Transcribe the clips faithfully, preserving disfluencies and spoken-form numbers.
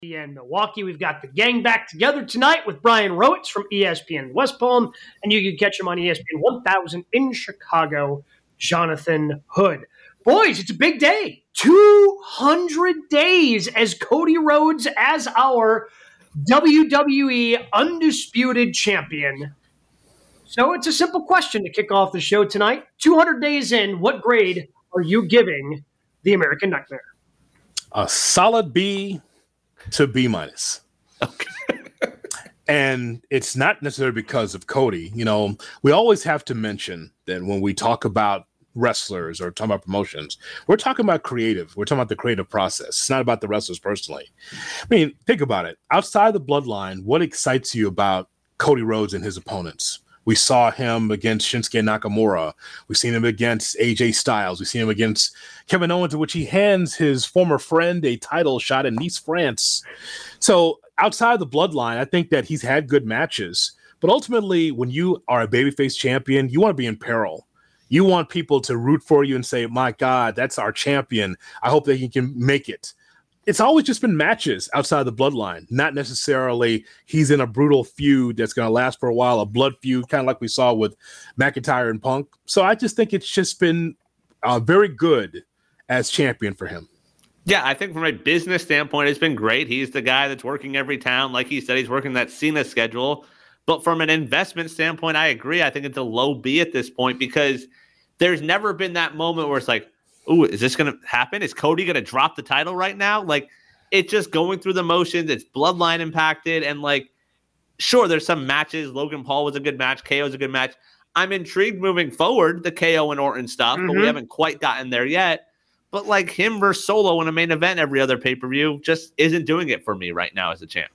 in Milwaukee. We've got the gang back together tonight with Brian Rowitz from E S P N West Palm, and you can catch him on E S P N one thousand in Chicago, Jonathan Hood. Boys, it's a big day. two hundred days as Cody Rhodes as our W W E Undisputed Champion. So it's a simple question to kick off the show tonight. two hundred days in, what grade are you giving the American Nightmare? A solid B to B minus. Okay. And it's not necessarily because of Cody. You know, we always have to mention that when we talk about wrestlers or talk about promotions, we're talking about creative. We're talking about the creative process. It's not about the wrestlers personally. I mean, think about it. Outside the bloodline, what excites you about Cody Rhodes and his opponents? We saw him against Shinsuke Nakamura. We've seen him against A J Styles. We've seen him against Kevin Owens, in which he hands his former friend a title shot in Nice, France. So outside the bloodline, I think that he's had good matches. But ultimately, when you are a babyface champion, you want to be in peril. You want people to root for you and say, my God, that's our champion. I hope that he can make it. It's always just been matches outside the bloodline, not necessarily he's in a brutal feud that's going to last for a while, a blood feud, kind of like we saw with McIntyre and Punk. So I just think it's just been uh, very good as champion for him. Yeah, I think from a business standpoint, it's been great. He's the guy that's working every town. Like he said, he's working that Cena schedule. But from an investment standpoint, I agree. I think it's a low B at this point because there's never been that moment where it's like, ooh, is this going to happen? Is Cody going to drop the title right now? Like, it's just going through the motions. It's bloodline impacted. And, like, sure, there's some matches. Logan Paul was a good match. K O was a good match. I'm intrigued moving forward, the K O and Orton stuff, mm-hmm. but we haven't quite gotten there yet. But, like, him versus Solo in a main event every other pay-per-view just isn't doing it for me right now as a champ.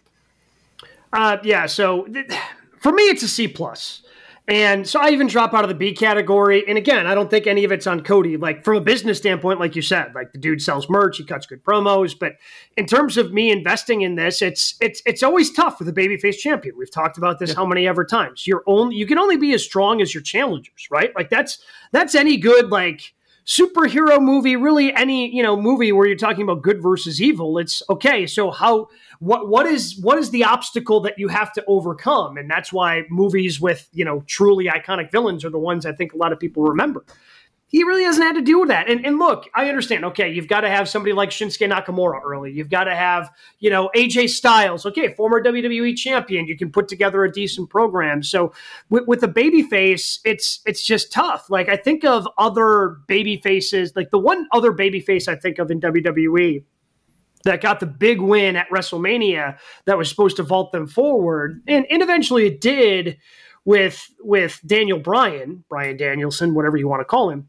Uh, yeah, so th- for me, it's a C plus. And so I even drop out of the B category. And again, I don't think any of it's on Cody. Like from a business standpoint, like you said, like the dude sells merch, he cuts good promos. But in terms of me investing in this, it's it's it's always tough with a babyface champion. We've talked about this yeah. how many ever times. You're only you can only be as strong as your challengers, right? Like that's that's any good like superhero movie, really any you know movie where you're talking about good versus evil. It's okay. So how what what is what is the obstacle that you have to overcome? And that's why movies with you know truly iconic villains are the ones I think a lot of people remember. He really hasn't had to do that. And, and look, I understand. Okay, you've got to have somebody like Shinsuke Nakamura early. You've got to have you know A J Styles. Okay, former W W E champion. You can put together a decent program. So with, with a baby face, it's it's just tough. Like I think of other baby faces. Like the one other baby face I think of in W W E that got the big win at WrestleMania that was supposed to vault them forward. And, and eventually it did with, with Daniel Bryan, Bryan Danielson, whatever you want to call him.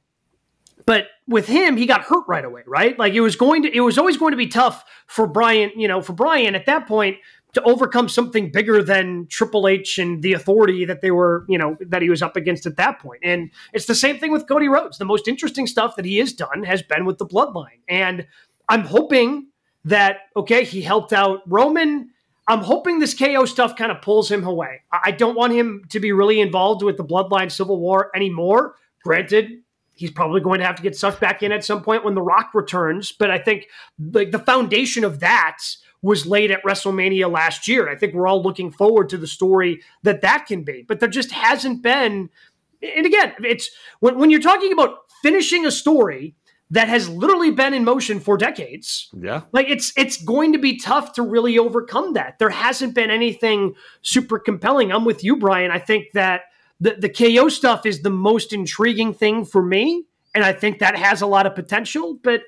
But with him, he got hurt right away, right? Like it was going to, it was always going to be tough for Bryan, you know, for Bryan at that point to overcome something bigger than Triple H and the Authority that they were, you know, that he was up against at that point. And it's the same thing with Cody Rhodes. The most interesting stuff that he has done has been with the bloodline. And I'm hoping that, okay, he helped out Roman. I'm hoping this K O stuff kind of pulls him away. I don't want him to be really involved with the Bloodline Civil War anymore. Granted, he's probably going to have to get sucked back in at some point when The Rock returns. But I think like the foundation of that was laid at WrestleMania last year. I think we're all looking forward to the story that that can be. But there just hasn't been. And again, it's when, when you're talking about finishing a story that has literally been in motion for decades. Yeah. Like it's it's going to be tough to really overcome that. There hasn't been anything super compelling. I'm with you, Brian. I think that the, the K O stuff is the most intriguing thing for me. And I think that has a lot of potential, but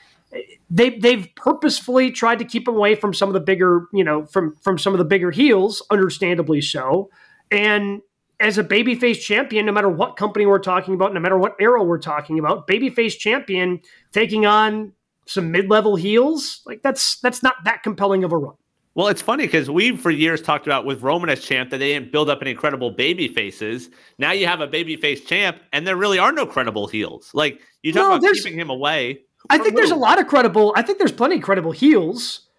they they've purposefully tried to keep away from some of the bigger, you know, from from some of the bigger heels, understandably so. And as a babyface champion, no matter what company we're talking about, no matter what era we're talking about, babyface champion taking on some mid-level heels, like that's that's not that compelling of a run. Well, it's funny because we for years talked about with Roman as champ that they didn't build up any incredible baby faces. Now you have a babyface champ, and there really are no credible heels. Like you talk no, about keeping him away. I think there's a lot of credible. I think there's plenty of credible heels. I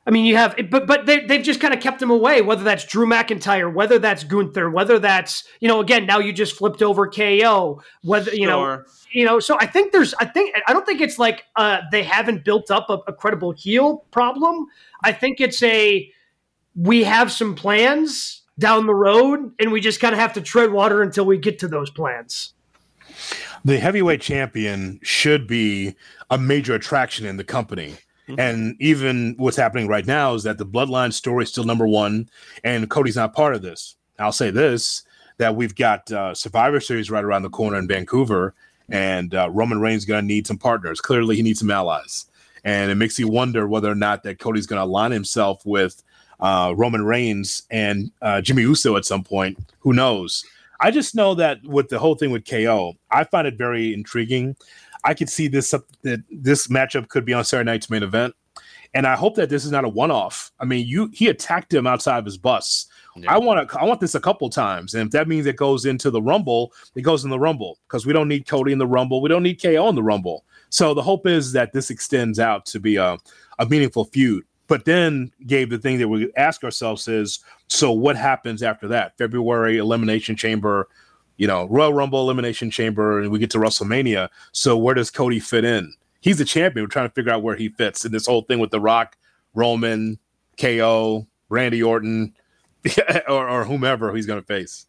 I mean, you have, but but they, they've just kind of kept him away, whether that's Drew McIntyre, whether that's Gunther, whether that's, you know, again, now you just flipped over K O, whether, you Sure. know, you know, so I think there's, I think, I don't think it's like uh, they haven't built up a, a credible heel problem. I think it's a, we have some plans down the road and we just kind of have to tread water until we get to those plans. The heavyweight champion should be a major attraction in the company. Mm-hmm. And even what's happening right now is that the Bloodline story is still number one, and Cody's not part of this. I'll say this, that we've got uh, Survivor Series right around the corner in Vancouver, and uh, Roman Reigns is going to need some partners. Clearly, he needs some allies. And it makes you wonder whether or not that Cody's going to align himself with uh, Roman Reigns and uh, Jimmy Uso at some point. Who knows? I just know that with the whole thing with K O, I find it very intriguing. I could see this uh, that this matchup could be on Saturday night's main event. And I hope that this is not a one-off. I mean, you he attacked him outside of his bus. Yeah. I want to. I want this a couple times, and if that means it goes into the Rumble, it goes in the Rumble because we don't need Cody in the Rumble. We don't need K O in the Rumble. So the hope is that this extends out to be a, a meaningful feud. But then, Gabe, the thing that we ask ourselves is, so what happens after that? February Elimination Chamber, you know, Royal Rumble Elimination Chamber, and we get to WrestleMania. So where does Cody fit in? He's the champion. We're trying to figure out where he fits in this whole thing with The Rock, Roman, K O, Randy Orton. or, or whomever he's going to face.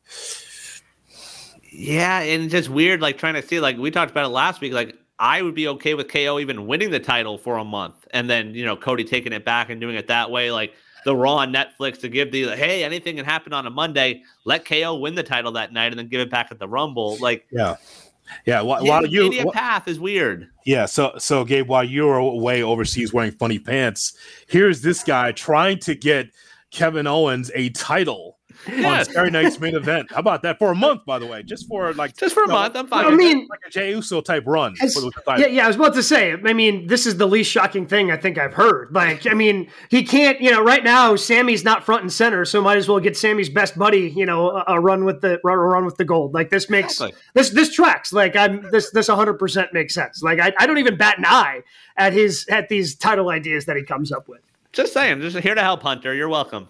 Yeah, and it's just weird, like trying to see, like we talked about it last week, like I would be okay with K O even winning the title for a month and then, you know, Cody taking it back and doing it that way, like the Raw on Netflix to give the, hey, anything can happen on a Monday, let K O win the title that night and then give it back at the Rumble. Like, yeah. Yeah, while, yeah, while the you media wh- path is weird. Yeah, so so Gabe, while you're away overseas wearing funny pants, here's this guy trying to get Kevin Owens a title yes. on Saturday night's main event. How about that for a month, by the way? Just for like just for a know, month. I'm fine. I mean, like a Jey Uso type run. As, for the yeah, yeah. I was about to say. I mean, this is the least shocking thing I think I've heard. Like, I mean, he can't. You know, right now Sammy's not front and center, so might as well get Sammy's best buddy. You know, a, a run with the a run with the gold. Like this makes exactly. this this tracks. Like I'm this this one hundred percent makes sense. Like I, I don't even bat an eye at his at these title ideas that he comes up with. Just saying, just here to help, Hunter. You're welcome.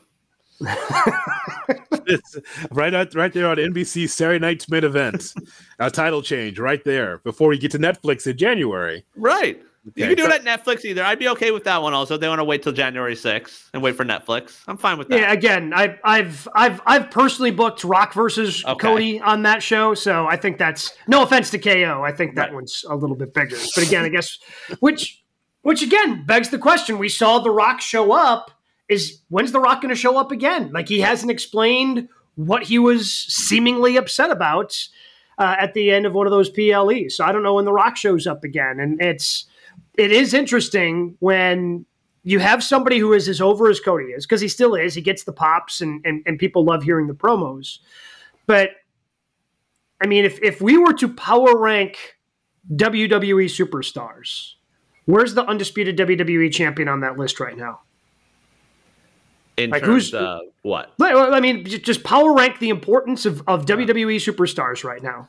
right out, right there on N B C Saturday night's main event, a title change right there before we get to Netflix in January. Right, okay. You can do it at Netflix either. I'd be okay with that one. Also, they want to wait till January sixth and wait for Netflix. I'm fine with that. Yeah, again, I, I've I've I've personally booked Rock versus okay. Cody on that show, so I think that's no offense to K O. I think that right. one's a little bit bigger, but again, I guess which which again begs the question. We saw The Rock show up. Is when's The Rock going to show up again? Like he hasn't explained what he was seemingly upset about uh, at the end of one of those P L Es. So I don't know when The Rock shows up again. And it's it is interesting when you have somebody who is as over as Cody is, because he still is. He gets the pops and, and and people love hearing the promos. But I mean, if if we were to power rank W W E superstars, where's the undisputed W W E champion on that list right now? In like terms of what? I mean, just power rank the importance of, of W W E superstars right now.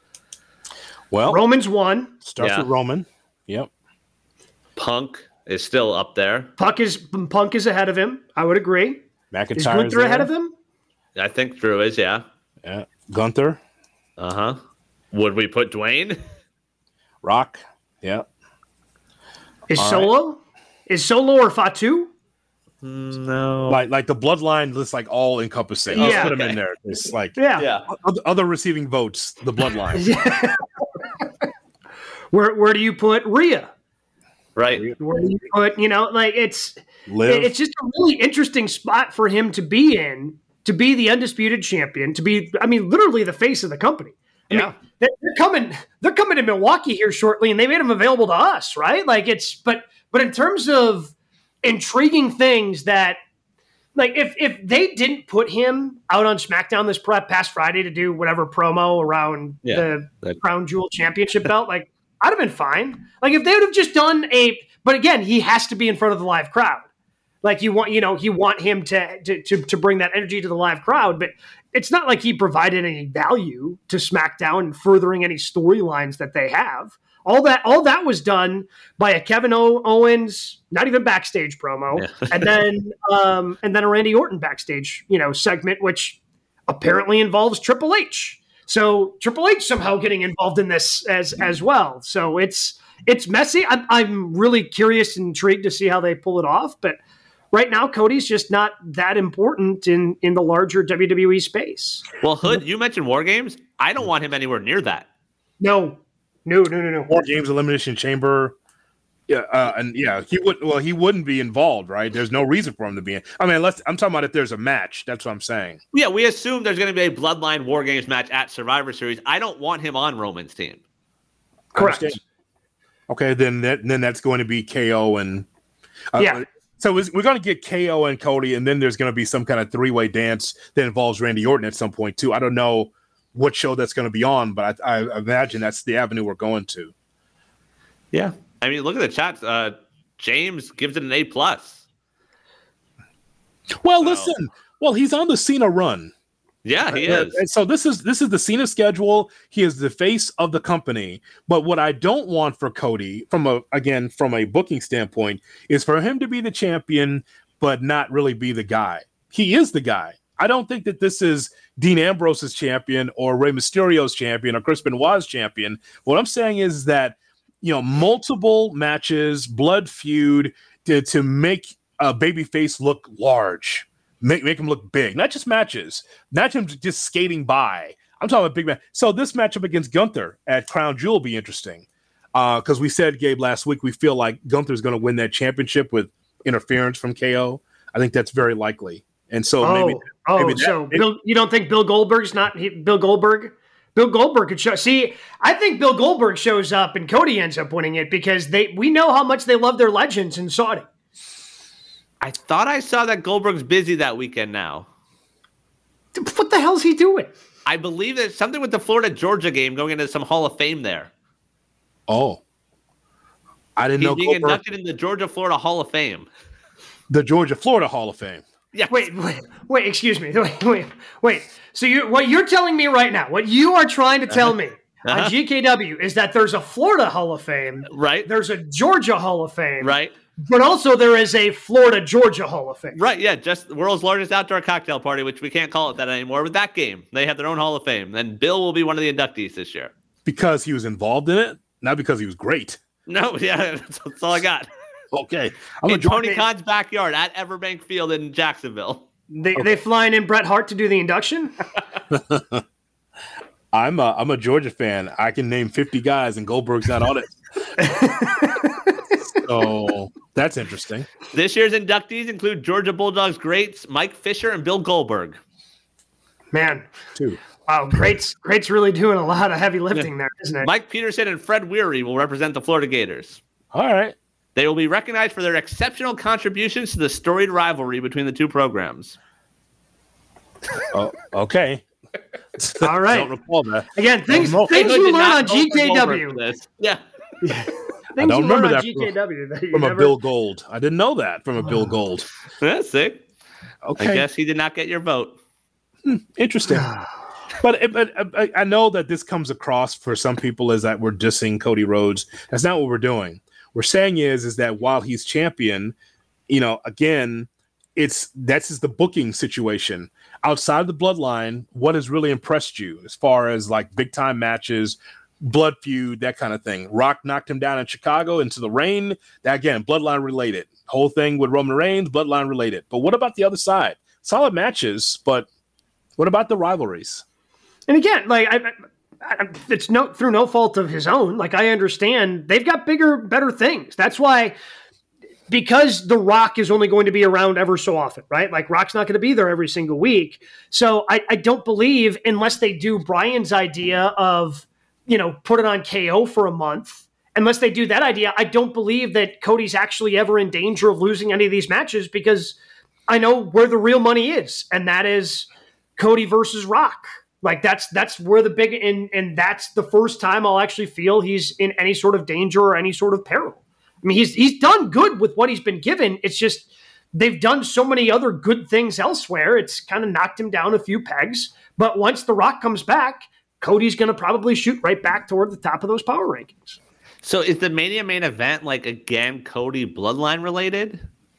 Well, Roman's one. Starts yeah. with Roman. Yep. Punk is still up there. Punk is Punk is ahead of him. I would agree. McIntyre is Gunther ahead of him? I think Drew is, yeah. Yeah. Gunther. Uh-huh. Would we put Dwayne? Rock. Yeah. Is All Solo? Right. Is Solo or Fatu? No, like like the bloodline list, like all encompassing. Yeah, Let's put okay. them in there. It's like yeah, yeah. Other, other receiving votes. The bloodline. yeah. where where do you put Rhea? Right. Where do you put? You know, like it's Liv. it's just a really interesting spot for him to be in, to be the undisputed champion, to be, I mean, literally the face of the company. I yeah, mean, they're coming. They're coming to Milwaukee here shortly, and they made him available to us, right? Like it's, but but in terms of intriguing things that, like, if if they didn't put him out on SmackDown this past Friday to do whatever promo around yeah, the that, Crown Jewel Championship belt, like, I'd have been fine. Like, if they would have just done a, but again, he has to be in front of the live crowd. Like, you want, you know, you want him to to to, to bring that energy to the live crowd, but it's not like he provided any value to SmackDown and furthering any storylines that they have. All that all that was done by a Kevin o- Owens, not even backstage promo, yeah. and then um, and then a Randy Orton backstage, you know, segment, which apparently involves Triple H. So Triple H somehow getting involved in this as as well. So it's it's messy. I'm I'm really curious and intrigued to see how they pull it off, but right now, Cody's just not that important in, in the larger W W E space. Well, Hood, you mentioned War Games. I don't want him anywhere near that. No, no, no, no, no. War Games, Elimination Chamber. Yeah, uh, and yeah, he would. Well, he wouldn't be involved, right? There's no reason for him to be in. I mean, let's. I'm talking about if there's a match. That's what I'm saying. Yeah, we assume there's going to be a Bloodline War Games match at Survivor Series. I don't want him on Roman's team. Correct. Okay, then that then that's going to be K O and uh, yeah. So we're going to get K O and Cody, and then there's going to be some kind of three-way dance that involves Randy Orton at some point, too. I don't know what show that's going to be on, but I, I imagine that's the avenue we're going to. Yeah. I mean, look at the chat. Uh, James gives it an A+. plus. Well, so. listen. Well, he's on the Cena run. Yeah, he is. And so this is this is the Cena schedule. He is the face of the company. But what I don't want for Cody, from a again from a booking standpoint, is for him to be the champion, but not really be the guy. He is the guy. I don't think that this is Dean Ambrose's champion or Rey Mysterio's champion or Chris Benoit's champion. What I'm saying is that, you know, multiple matches, blood feud to, to make a babyface look large. Make make him look big, not just matches, not him just skating by. I'm talking about big match. So this matchup against Gunther at Crown Jewel will be interesting because uh, we said, Gabe, last week we feel like Gunther's going to win that championship with interference from K O. I think that's very likely, and so oh, maybe. Oh, maybe that, so maybe, Bill, you don't think Bill Goldberg's not he, Bill Goldberg? Bill Goldberg could show. See, I think Bill Goldberg shows up and Cody ends up winning it because they we know how much they love their legends in Saudi. I thought I saw that Goldberg's busy that weekend now. What the hell's he doing? I believe there's something with the Florida-Georgia game going into some Hall of Fame there. Oh. I didn't He's know being Goldberg... inducted in the Georgia-Florida Hall of Fame. The Georgia-Florida Hall of Fame. Yeah. Wait, wait, wait, excuse me. Wait, wait, wait. So you what you're telling me right now, what you are trying to tell me uh-huh. on G K W is that there's a Florida Hall of Fame. Right. There's a Georgia Hall of Fame. Right. But also there is a Florida-Georgia Hall of Fame. Right, yeah, just the world's largest outdoor cocktail party, which we can't call it that anymore. With that game, they have their own Hall of Fame. And Bill will be one of the inductees this year. Because he was involved in it? Not because he was great. No, yeah, that's, that's all I got. Okay. I'm in Tony Khan's backyard at Everbank Field in Jacksonville. They okay. they flying in Bret Hart to do the induction? I'm a, I'm a Georgia fan. I can name fifty guys and Goldberg's not on it. So that's interesting. This year's inductees include Georgia Bulldogs greats Mike Fisher and Bill Goldberg. Man. Two. Wow, greats greats really doing a lot of heavy lifting there, isn't it? Mike Peterson and Fred Weary will represent the Florida Gators. All right. They will be recognized for their exceptional contributions to the storied rivalry between the two programs. Oh, okay. All right. I don't recall that. Again, things, things you learn on G K W. Yeah. yeah. I don't remember that G K W from, from never... a Bill Gold. I didn't know that from a Bill Gold. That's sick. Okay. I guess he did not get your vote. Hmm, interesting. But, but I know that this comes across for some people as that we're dissing Cody Rhodes. That's not what we're doing. We're saying is, is that while he's champion, you know, again, it's that's just the booking situation. Outside of the bloodline, what has really impressed you as far as like big time matches, blood feud, that kind of thing? Rock knocked him down in Chicago into the rain. That again, bloodline related. Whole thing with Roman Reigns, bloodline related. But what about the other side? Solid matches, but what about the rivalries? And again, like I, I, it's no through no fault of his own. Like I understand they've got bigger, better things. That's why, because The Rock is only going to be around ever so often, right? Like Rock's not going to be there every single week. So I, I don't believe unless they do Brian's idea of, you know, put it on K O for a month. Unless they do that idea, I don't believe that Cody's actually ever in danger of losing any of these matches because I know where the real money is, and that is Cody versus Rock. Like that's that's where the big and and that's the first time I'll actually feel he's in any sort of danger or any sort of peril. I mean, he's he's done good with what he's been given. It's just they've done so many other good things elsewhere. It's kind of knocked him down a few pegs. But once The Rock comes back, Cody's going to probably shoot right back toward the top of those power rankings. So is the Mania main event, like, again, Cody bloodline related?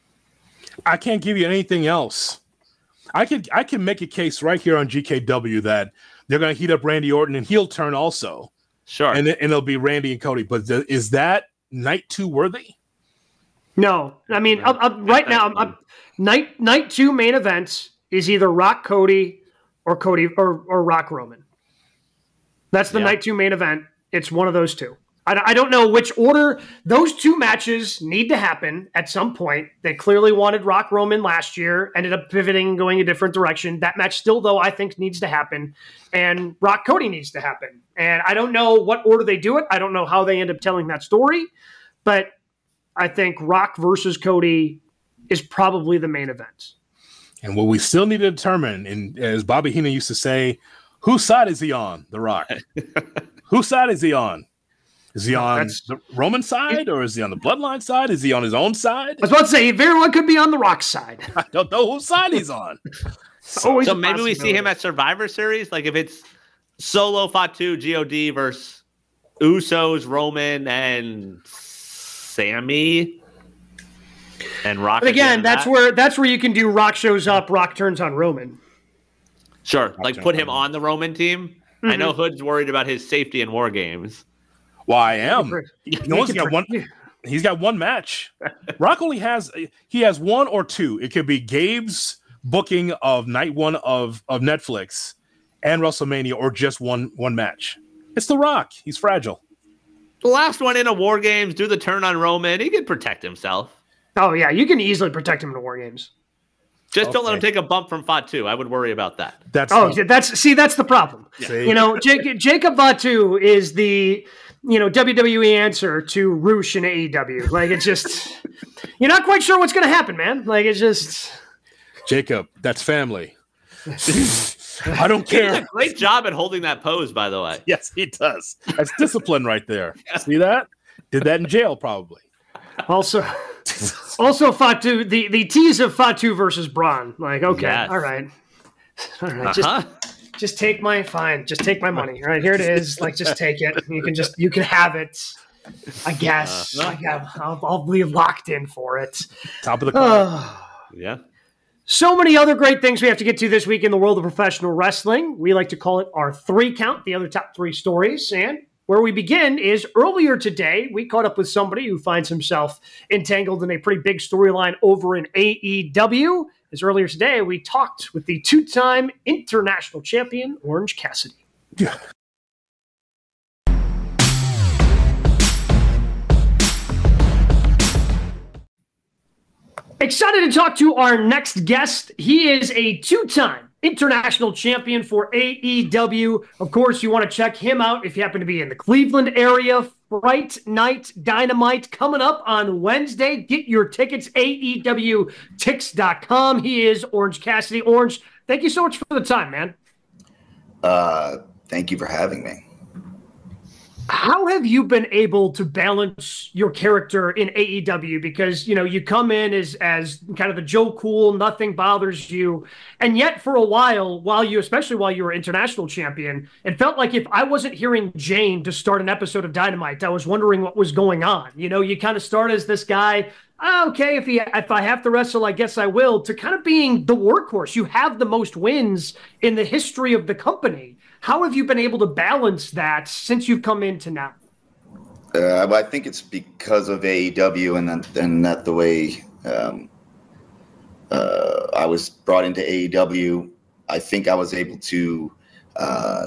I can't give you anything else. I can I can make a case right here on G K W that they're going to heat up Randy Orton and heel turn also. Sure. And, and it'll be Randy and Cody. But the, is that night two worthy? No. I mean, No. I'm, I'm, right now, I'm, I'm, night night two main events is either Rock Cody or Cody or, or Rock Roman. That's the Yeah. night two main event. It's one of those two. I, I don't know which order. Those two matches need to happen at some point. They clearly wanted Rock Roman last year, ended up pivoting and going a different direction. That match still, though, I think needs to happen. And Rock Cody needs to happen. And I don't know what order they do it. I don't know how they end up telling that story. But I think Rock versus Cody is probably the main event. And what we still need to determine, and as Bobby Heenan used to say, whose side is he on, The Rock? Whose side is he on? Is he on That's- the Roman side, or is he on the Bloodline side? Is he on his own side? I was about to say, very well could be on the Rock side. I don't know whose side he's on. Always So a maybe we see him possibility. at Survivor Series? Like, if it's Solo, Fatu, G O D versus Usos, Roman, and Sammy, and Rock. But again, in that's that? where that's where you can do Rock shows up, Rock turns on Roman. Sure, like Rock put him Roman. on the Roman team. I Mm-hmm. know Hood's worried about his safety in War Games. Well, I am. You He only got one. He's got one match. Rock only has he has one or two. It could be Gabe's booking of night one of of Netflix and WrestleMania, or just one one match. It's The Rock. He's fragile. The last one in a War Games, do the turn on Roman. He can protect himself. Oh yeah, you can easily protect him in the War Games. Just don't let him Okay. take a bump from Fatu. I would worry about that. That's Oh, the- that's see, that's the problem. see? You know, Jake, Jacob Fatu is the you know W W E answer to Roosh in A E W. Like it's just you're not quite sure what's going to happen, man. Like it's just Jacob. That's family. I don't He did a care. great job at holding that pose, by the way. Yes, he does. That's discipline right there. See that? Did that in jail, probably. also also Fatu the the tease of Fatu versus Braun. Like okay, Yes. all right, all right, just Uh-huh. just take my fine, just take my money. All right, here it is. Like just take it. You can just you can have it. I guess. Uh-huh. I guess I'll, I'll be locked in for it. Top of the card. Oh. Yeah. So many other great things we have to get to this week in the world of professional wrestling. We like to call it our three count, the other top three stories. And where we begin is earlier today, we caught up with somebody who finds himself entangled in a pretty big storyline over in A E W. As earlier today, we talked with the two-time international champion, Orange Cassidy. Yeah. Excited to talk to our next guest. He is a two-time international champion for A E W. Of course, you want to check him out if you happen to be in the Cleveland area. Fright Night Dynamite coming up on Wednesday. Get your tickets, A E W tix dot com. He is Orange Cassidy. Orange, thank you so much for the time, man. Uh, thank you for having me. How have you been able to balance your character in A E W? Because, you know, you come in as as kind of the Joe Cool, nothing bothers you. And yet for a while, while you, especially while you were international champion, it felt like if I wasn't hearing Jane to start an episode of Dynamite, I was wondering what was going on. You know, you kind of start as this guy, oh, okay, if he if I have to wrestle, I guess I will, to kind of being the workhorse. You have the most wins in the history of the company. How have you been able to balance that since you've come into now? Uh, I think it's because of A E W and that, and that the way um, uh, I was brought into A E W. I think I was able to, uh,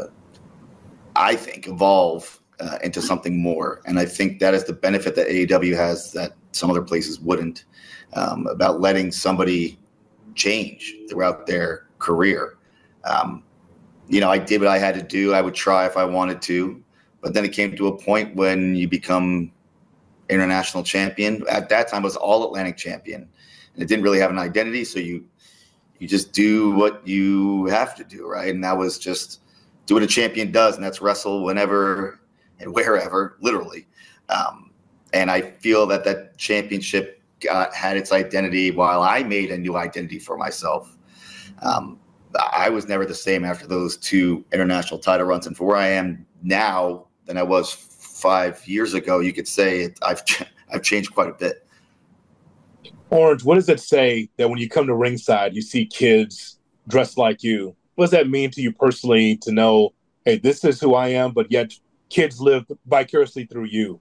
I think, evolve uh, into something more. And I think that is the benefit that A E W has that some other places wouldn't, um, about letting somebody change throughout their career. Um, you know, I did what I had to do. I would try if I wanted to. But then it came to a point when you become international champion. At that time, I was all Atlantic champion. And it didn't really have an identity. So you you just do what you have to do, right? And that was just do what a champion does, and that's wrestle whenever and wherever, literally. Um, and I feel that that championship got, had its identity while I made a new identity for myself. Um, I was never the same after those two international title runs. And for where I am now than I was five years ago, you could say it, I've I've changed quite a bit. Orange, what does it say that when you come to ringside, you see kids dressed like you? What does that mean to you personally to know, hey, this is who I am, but yet kids live vicariously through you?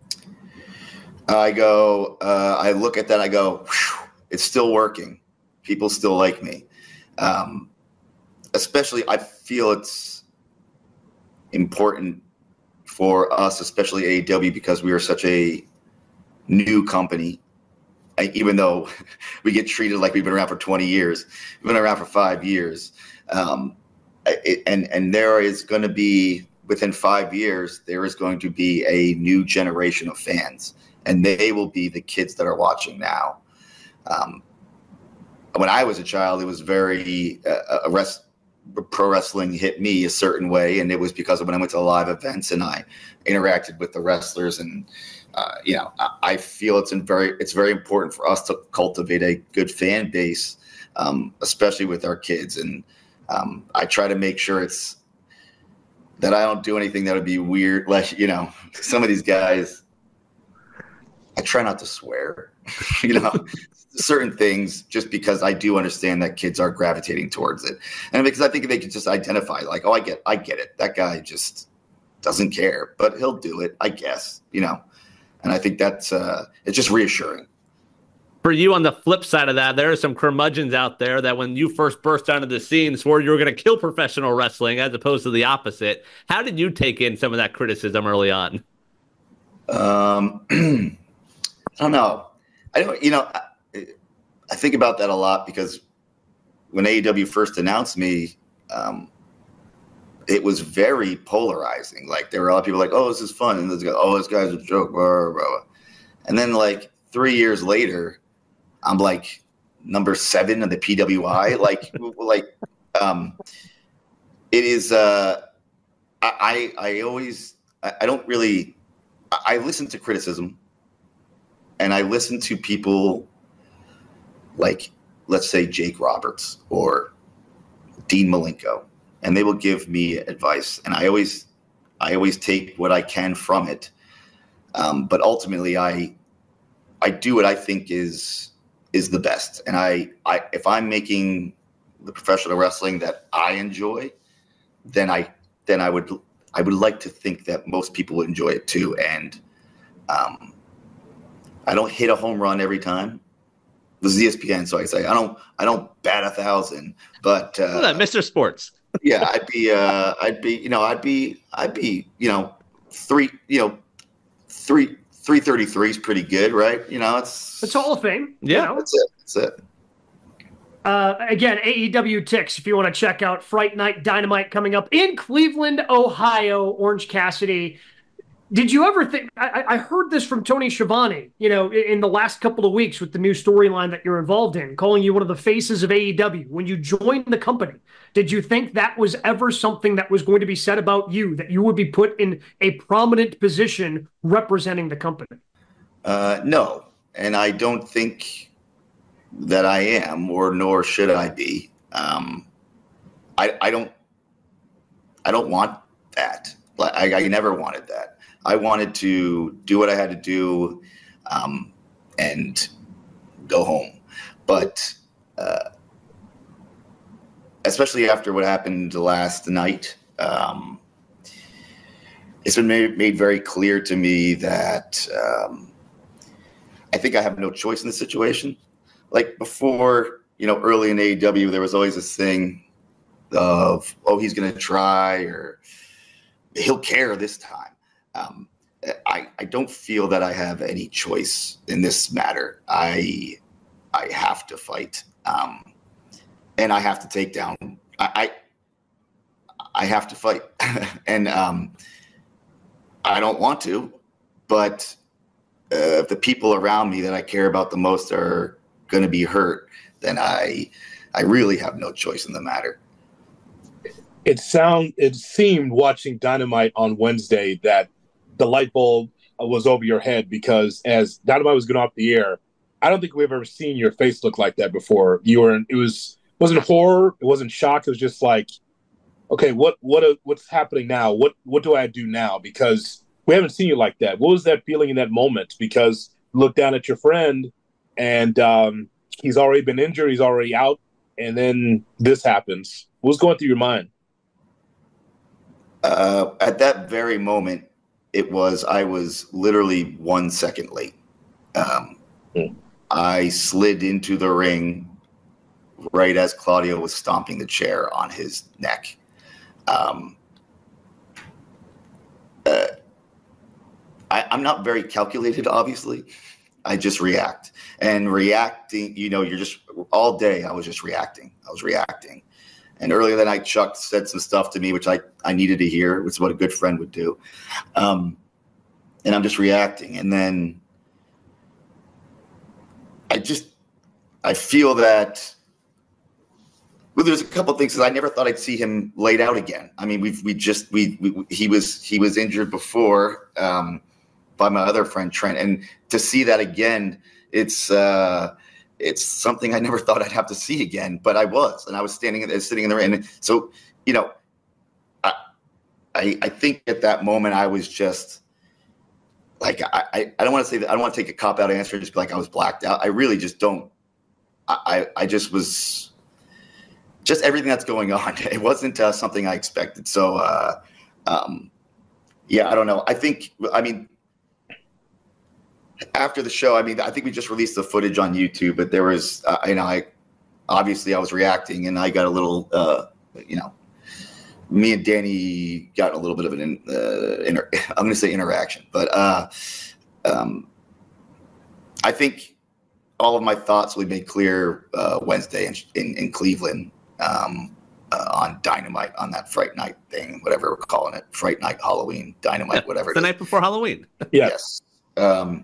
I go, uh, I look at that, I go, it's still working. People still like me. Um, especially, I feel it's important for us, especially A E W, because we are such a new company. I, even though we get treated like we've been around for twenty years, we've been around for five years. Um, it, and, and there is going to be, within five years, there is going to be a new generation of fans, and they will be the kids that are watching now. Um, when I was a child, it was very, uh, a rest, pro wrestling hit me a certain way. And it was because of when I went to live events and I interacted with the wrestlers. And, uh, you know, I, I feel it's in very, it's very important for us to cultivate a good fan base, um, especially with our kids. And um, I try to make sure it's that I don't do anything that would be weird. Like, you know, some of these guys, I try not to swear, you know, certain things, just because I do understand that kids are gravitating towards it. And because I think they can just identify, like, oh, I get, I get it. That guy just doesn't care, but he'll do it, I guess, you know? And I think that's, uh, it's just reassuring. For you, on the flip side of that, there are some curmudgeons out there that when you first burst onto the scene swore you were going to kill professional wrestling as opposed to the opposite. How did you take in some of that criticism early on? Um, I don't know. I don't, you know, I, I think about that a lot because when A E W first announced me, um, it was very polarizing. Like, there were a lot of people like, oh, this is fun. And this guy, oh, this guy's a joke. Blah, blah, blah. And then like three years later, I'm like number seven in the P W I. Like, like, um, it is, uh, I, I always, I, I don't really, I, I listen to criticism and I listen to people like, let's say Jake Roberts or Dean Malenko, and they will give me advice. And I always, I always take what I can from it. Um, but ultimately I, I do what I think is, is the best. And I, I, if I'm making the professional wrestling that I enjoy, then I, then I would, I would like to think that most people would enjoy it too. And, um, I don't hit a home run every time. This is E S P N, so I say I don't, I don't bat a thousand, but uh, well, Mister Sports. yeah, I'd be, uh, I'd be, you know, I'd be, I'd be, you know, three, you know, three. three thirty-three is pretty good, right? You know, it's it's Hall of Fame. Yeah, you know? that's it. That's it. Uh, again, A E W Ticks, if you want to check out Fright Night Dynamite coming up in Cleveland, Ohio. Orange Cassidy. Did you ever think, I, I heard this from Tony Schiavone, you know, in the last couple of weeks with the new storyline that you're involved in, calling you one of the faces of A E W. When you joined the company, did you think that was ever something that was going to be said about you, that you would be put in a prominent position representing the company? Uh, no, and I don't think that I am, or nor should I be. Um, I, I don't, I don't want that. I, I never wanted that. I wanted to do what I had to do, um, and go home. But uh, especially after what happened last night, um, it's been made, made very clear to me that um, I think I have no choice in the situation. Like before, you know, early in A E W, there was always this thing of, oh, he's going to try, or he'll care this time. Um, I, I don't feel that I have any choice in this matter. I I have to fight, um, and I have to take down. I I, I have to fight, and um, I don't want to, but uh, if the people around me that I care about the most are going to be hurt, then I I really have no choice in the matter. It sound it seemed watching Dynamite on Wednesday that the light bulb was over your head, because as Dynamite was going off the air, I don't think we've ever seen your face look like that before. You were in, it was it wasn't horror, it wasn't shock, it was just like, okay, what what what's happening now? What what do I do now? Because we haven't seen you like that. What was that feeling in that moment? Because you look down at your friend, and um, he's already been injured, he's already out, and then this happens. What was going through your mind? Uh, at that very moment, it was I was literally one second late. Um, mm. I slid into the ring right as Claudio was stomping the chair on his neck. Um, uh, I, I'm not very calculated, obviously. I just react. And reacting, you know, you're just all day I was just reacting. I was reacting. And earlier that night, Chuck said some stuff to me, which I, I needed to hear, which is what a good friend would do. Um, and I'm just reacting. And then I just, I feel that, well, there's a couple of things that I never thought I'd see him laid out again. I mean, we've, we just, we, we he was, he was injured before um, by my other friend, Trent. And to see that again, it's, uh, it's something I never thought I'd have to see again, but I was, and I was standing there, sitting in the ring. And so, you know, I, I, I think at that moment I was just like, I, I don't want to say that. I don't want to take a cop out answer. Just be like, I was blacked out. I really just don't, I, I just was just everything that's going on. It wasn't uh, something I expected. So, uh, um, yeah, I don't know. I think, I mean, after the show, I mean, I think we just released the footage on YouTube, but there was, uh, you know, I obviously I was reacting, and I got a little, uh, you know, me and Danny got a little bit of an, uh, inter- I'm going to say interaction, but uh, um, I think all of my thoughts will be made clear uh, Wednesday in, in, in Cleveland um, uh, on Dynamite, on that Fright Night thing, whatever we're calling it, Fright Night, Halloween, Dynamite, yeah, whatever. The night before Halloween. Yeah. Yes. Um,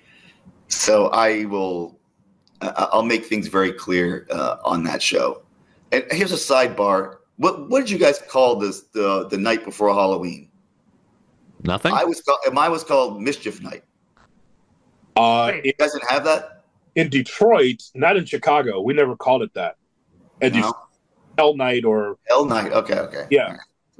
So I will, uh, I'll make things very clear uh, on that show. And here's a sidebar. What what did you guys call this the the night before Halloween? Nothing. I was called, mine was called Mischief Night. Uh, You guys didn't have that? In Detroit, not in Chicago. We never called it that. And No. Hell Night or Hell Night. Okay, okay. Yeah.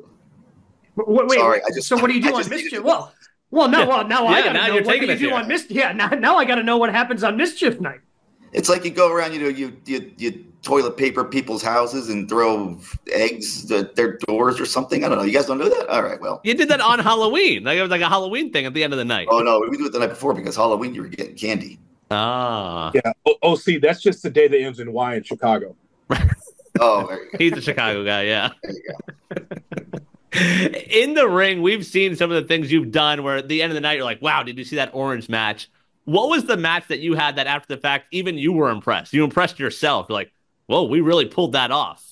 Wait, wait, Sorry, I just- so what do you do I on just Mischief? needed- Well, well, no, well, now I Yeah, gotta now know you're what do taking you it do there. on Mischief. Yeah, now, now I gotta know what happens on Mischief Night. It's like you go around, you know, you you, you toilet paper people's houses and throw eggs at their doors or something. I don't know. You guys don't know that? All right, well. You did that on Halloween. Like it was like a Halloween thing at the end of the night. Oh, no, we do it the night before because Halloween you were getting candy. Ah. Yeah. Oh, oh, see, that's just the day that ends in Y in Chicago. Oh, there you go. He's a Chicago guy, yeah. There you go. In the ring, we've seen some of the things you've done where at the end of the night, you're like, wow, did you see that orange match? What was the match that you had that after the fact, even you were impressed? You impressed yourself. You're like, whoa, we really pulled that off.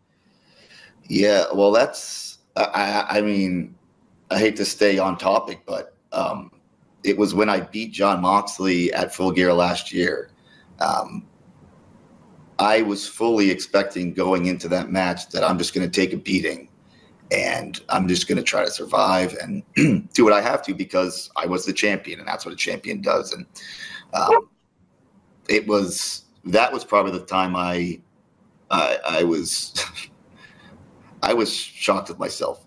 Yeah, well, that's, I, I mean, I hate to stay on topic, but um, it was when I beat Jon Moxley at Full Gear last year. Um, I was fully expecting going into that match that I'm just going to take a beating and I'm just going to try to survive and do what I have to because I was the champion and that's what a champion does. And um, it was, that was probably the time I, I, I was, I was shocked with myself.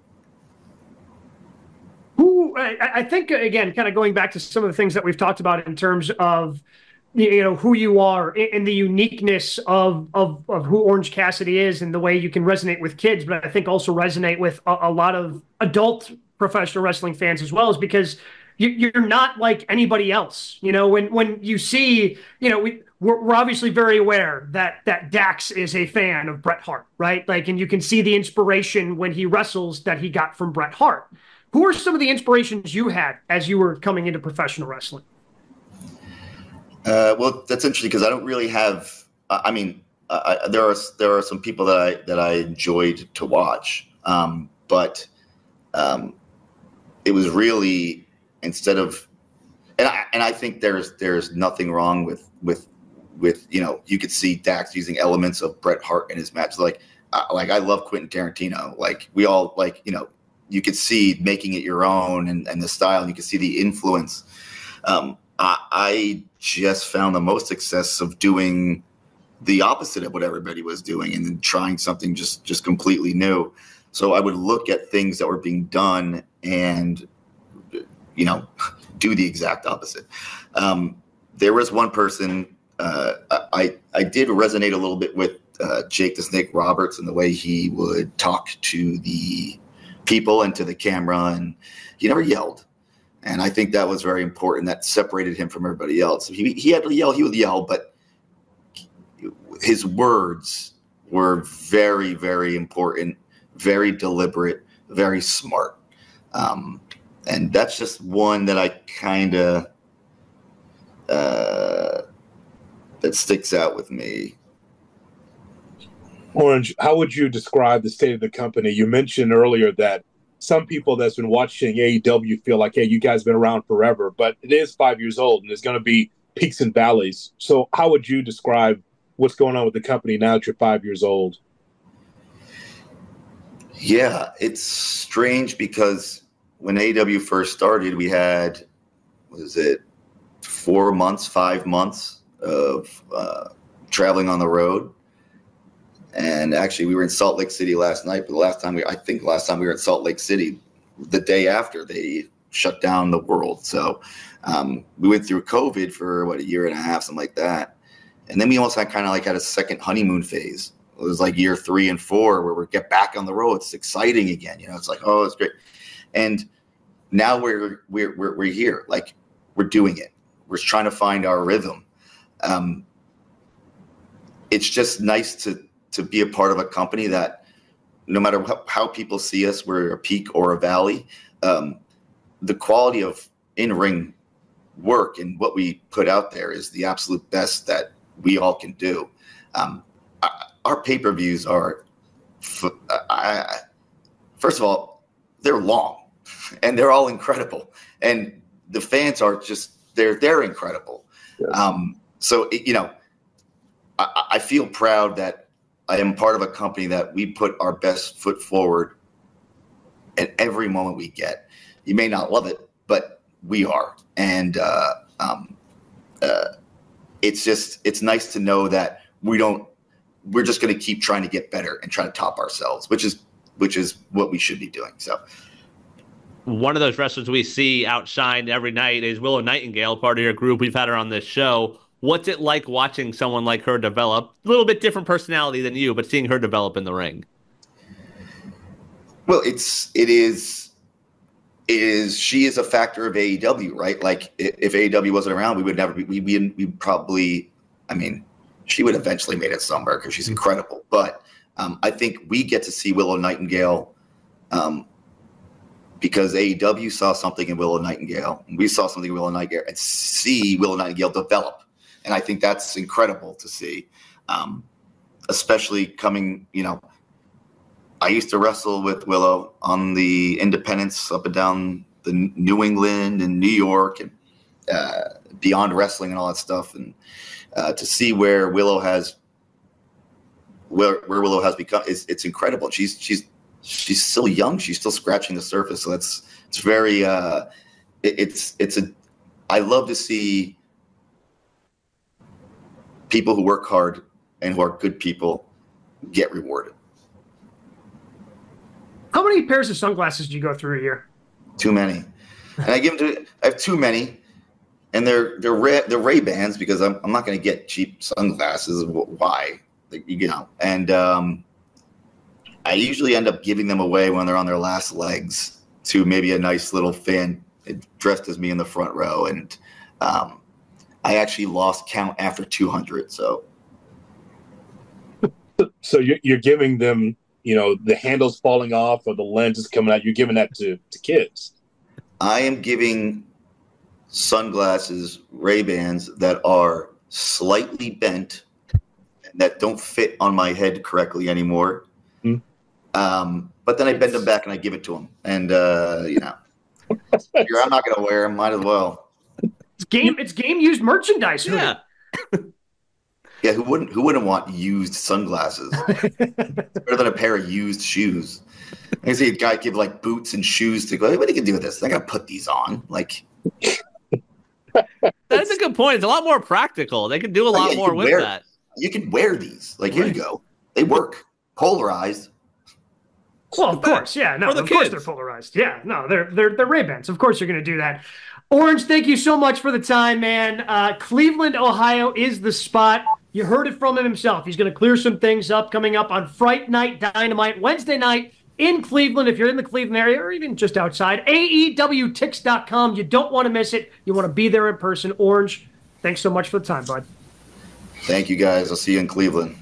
Who I, I think again, kind of going back to some of the things that we've talked about in terms of you know who you are and the uniqueness of of of who Orange Cassidy is and the way you can resonate with kids, but I think also resonate with a, a lot of adult professional wrestling fans as well, is because you, you're not like anybody else. You know, when when you see, you know, we we're, we're obviously very aware that that Dax is a fan of Bret Hart, right? Like, and you can see the inspiration when he wrestles that he got from Bret Hart. Who are some of the inspirations you had as you were coming into professional wrestling? Uh, well, that's interesting because I don't really have. I mean, I, there are there are some people that I that I enjoyed to watch, um, but um, it was really instead of, and I and I think there's there's nothing wrong with with with you know you could see Dax using elements of Bret Hart in his match. Like uh, like I love Quentin Tarantino. Like we all like you know you could see making it your own and, and the style, and you could see the influence. Um, I, I just found the most success of doing the opposite of what everybody was doing and then trying something just, just completely new. So I would look at things that were being done and you know, do the exact opposite. Um, there was one person uh, I I did resonate a little bit with uh, Jake the Snake Roberts and the way he would talk to the people and to the camera, and he never yelled. And I think that was very important. That separated him from everybody else. He he had to yell, he would yell, but his words were very, very important, very deliberate, very smart. Um, and that's just one that I kind of, uh, that sticks out with me. Orange, how would you describe the state of the company? You mentioned earlier that some people that's been watching A E W feel like, hey, you guys have been around forever, but it is five years old and there's going to be peaks and valleys. So how would you describe what's going on with the company now that you're five years old? Yeah, it's strange because when A E W first started, we had, what is it, four months, five months of uh, traveling on the road. And actually, we were in Salt Lake City last night. But the last time we, I think, last time we were in Salt Lake City, the day after they shut down the world. So um, we went through COVID for what, a year and a half, something like that. And then we almost had kind of like had a second honeymoon phase. It was like year three and four where we get back on the road. It's exciting again. You know, it's like, oh, it's great. And now we're we're we're, we're here. Like, we're doing it. We're trying to find our rhythm. Um, it's just nice to to be a part of a company that no matter how, how people see us, we're a peak or a valley. Um, the quality of in-ring work and what we put out there is the absolute best that we all can do. Um, our pay-per-views are, I, first of all, they're long and they're all incredible. And the fans are just, they're, they're incredible. Yes. Um, so, you know, I, I feel proud that I am part of a company that we put our best foot forward at every moment we get. You may not love it, but we are. And uh, um, uh, it's just, it's nice to know that we don't, we're just going to keep trying to get better and try to top ourselves, which is, which is what we should be doing. So one of those wrestlers we see outshined every night is Willow Nightingale, part of your group. We've had her on this show. What's it like watching someone like her develop? A little bit different personality than you, but seeing her develop in the ring. Well, it's, it is, it is, she is a factor of A E W, right? Like if A E W wasn't around, we would never be, we, we, we probably, I mean, she would eventually made it somewhere because she's incredible. But um, I think we get to see Willow Nightingale um, because A E W saw something in Willow Nightingale. And we saw something in Willow Nightingale and see Willow Nightingale develop. And I think that's incredible to see, um, especially coming, you know, I used to wrestle with Willow on the independents up and down the New England and New York and uh, Beyond Wrestling and all that stuff. And uh, to see where Willow has, where, where Willow has become, it's, it's incredible. She's, she's, she's still young. She's still scratching the surface. So that's, it's very, uh, it, it's, it's a, I love to see people who work hard and who are good people get rewarded. How many pairs of sunglasses do you go through a year? Too many. And I give them to, I have too many, and they're they're Ray, they're Ray-Bans because I'm I'm not going to get cheap sunglasses. Why? You know, and um, I usually end up giving them away when they're on their last legs to maybe a nice little fan dressed as me in the front row, and um, I actually lost count after two hundred. So, so you're, you're giving them, you know, the handles falling off or the lens is coming out. You're giving that to, to kids. I am giving sunglasses, Ray-Bans that are slightly bent, that don't fit on my head correctly anymore. Mm-hmm. Um, but then I bend them back and I give it to them. And, uh, you know, I'm not going to wear them. Might as well. It's game. It's game used merchandise. Yeah. Yeah. Who wouldn't? Who wouldn't want used sunglasses? It's better than a pair of used shoes. I see a guy give like boots and shoes to go. Hey, what do you do with this? I got to put these on. Like, that's a good point. It's a lot more practical. They can do a lot oh, yeah, more with wear, that. You can wear these. Like, here you go. They work. Polarized. Well, of course, yeah, no, For the of course kids. they're polarized. Yeah, no, they're they're they're Ray-Bans. Of course you're going to do that. Orange, thank you so much for the time, man. Uh, Cleveland, Ohio is the spot. You heard it from him himself. He's going to clear some things up coming up on Fright Night Dynamite Wednesday night in Cleveland. If you're in the Cleveland area or even just outside, A E W tix dot com. You don't want to miss it. You want to be there in person. Orange, thanks so much for the time, bud. Thank you, guys. I'll see you in Cleveland.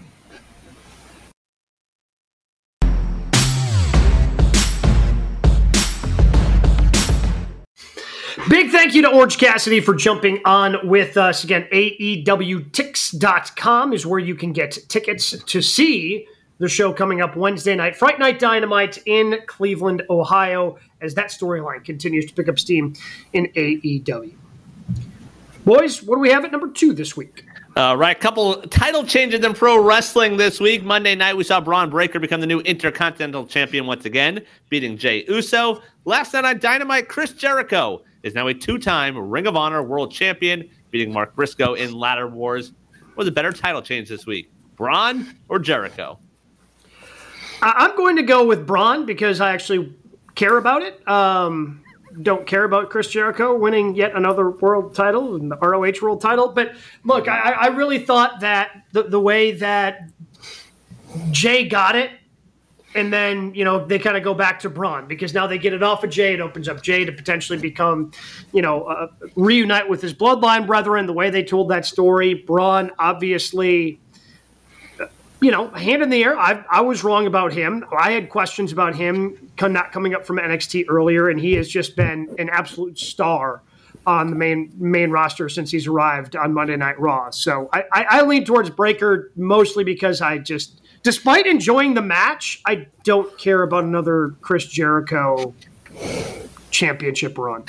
Big thank you to Orange Cassidy for jumping on with us. Again, A E W tix dot com is where you can get tickets to see the show coming up Wednesday night, Fright Night Dynamite in Cleveland, Ohio, as that storyline continues to pick up steam in A E W. Boys, what do we have at number two this week? Uh, right, a couple title changes in pro wrestling this week. Monday night, we saw Braun Breaker become the new Intercontinental Champion once again, beating Jey Uso. Last night on Dynamite, Chris Jericho is now a two-time Ring of Honor World Champion, beating Mark Briscoe in Ladder Wars. What was a better title change this week, Braun or Jericho? I'm going to go with Braun because I actually care about it. Um, don't care about Chris Jericho winning yet another world title, the R O H world title. But look, I, I really thought that the, the way that Jay got it, and then, you know, they kind of go back to Braun because now they get it off of Jay. It opens up Jay to potentially become, you know, uh, reunite with his bloodline brethren. The way they told that story, Braun obviously, you know, hand in the air. I, I was wrong about him. I had questions about him come, not coming up from N X T earlier, and he has just been an absolute star on the main main roster since he's arrived on Monday Night Raw. So I, I, I lean towards Breaker mostly because I just, despite enjoying the match, I don't care about another Chris Jericho championship run.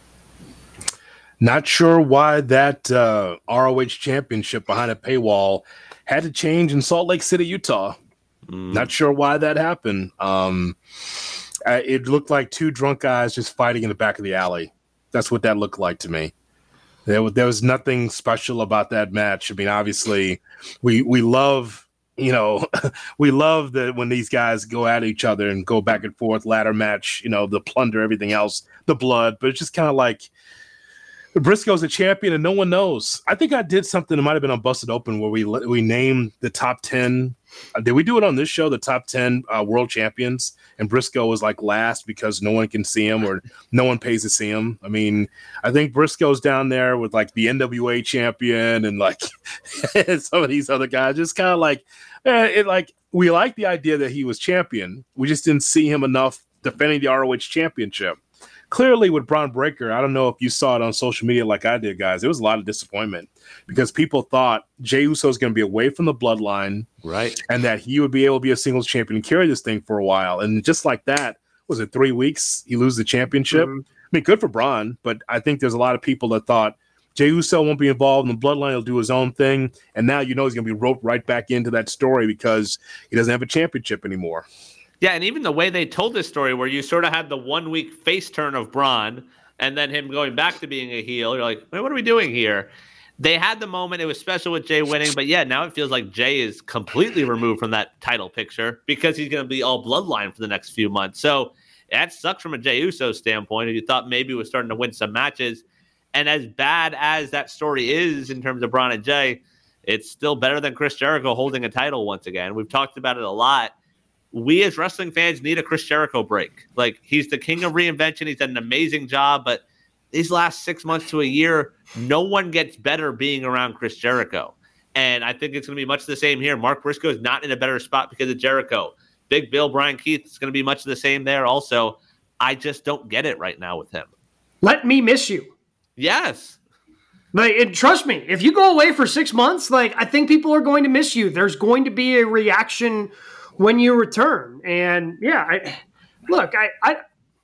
Not sure why that uh, R O H championship behind a paywall had to change in Salt Lake City, Utah. Mm. Not sure why that happened. Um, uh, it looked like two drunk guys just fighting in the back of the alley. That's what that looked like to me. There was, there was nothing special about that match. I mean, obviously, we we love, you know, we love that when these guys go at each other and go back and forth, ladder match, you know, the plunder, everything else, the blood. But it's just kind of like, Briscoe's a champion and no one knows. I think I did something that might have been on Busted Open where we we named the top ten. Uh, did we do it on this show? The top ten uh, world champions, and Briscoe was like last because no one can see him or no one pays to see him. I mean, I think Briscoe's down there with like the N W A champion and like some of these other guys. Just kind of like, eh, it like we like the idea that he was champion. We just didn't see him enough defending the R O H championship. Clearly with Braun Breaker, I don't know if you saw it on social media like I did, guys. There was a lot of disappointment because people thought Jey Uso was going to be away from the bloodline, right, and that he would be able to be a singles champion and carry this thing for a while. And just like that, was it three weeks? He loses the championship. Mm-hmm. I mean, good for Braun, but I think there's a lot of people that thought Jey Uso won't be involved in the bloodline. He'll do his own thing. And now you know he's going to be roped right back into that story because he doesn't have a championship anymore. Yeah, and even the way they told this story where you sort of had the one-week face turn of Braun and then him going back to being a heel, you're like, what are we doing here? They had the moment. It was special with Jay winning, but yeah, now it feels like Jay is completely removed from that title picture because he's going to be all bloodline for the next few months. So that sucks from a Jey Uso standpoint. If you thought maybe he was starting to win some matches, and as bad as that story is in terms of Braun and Jay, it's still better than Chris Jericho holding a title once again. We've talked about it a lot. We as wrestling fans need a Chris Jericho break. Like, he's the king of reinvention. He's done an amazing job, but these last six months to a year, no one gets better being around Chris Jericho. And I think it's going to be much the same here. Mark Briscoe is not in a better spot because of Jericho. Big Bill, Brian Keith, is going to be much the same there also. I just don't get it right now with him. Let me miss you. Yes. Like, and trust me, if you go away for six months, like, I think people are going to miss you. There's going to be a reaction when you return. And yeah, I, look, I, I,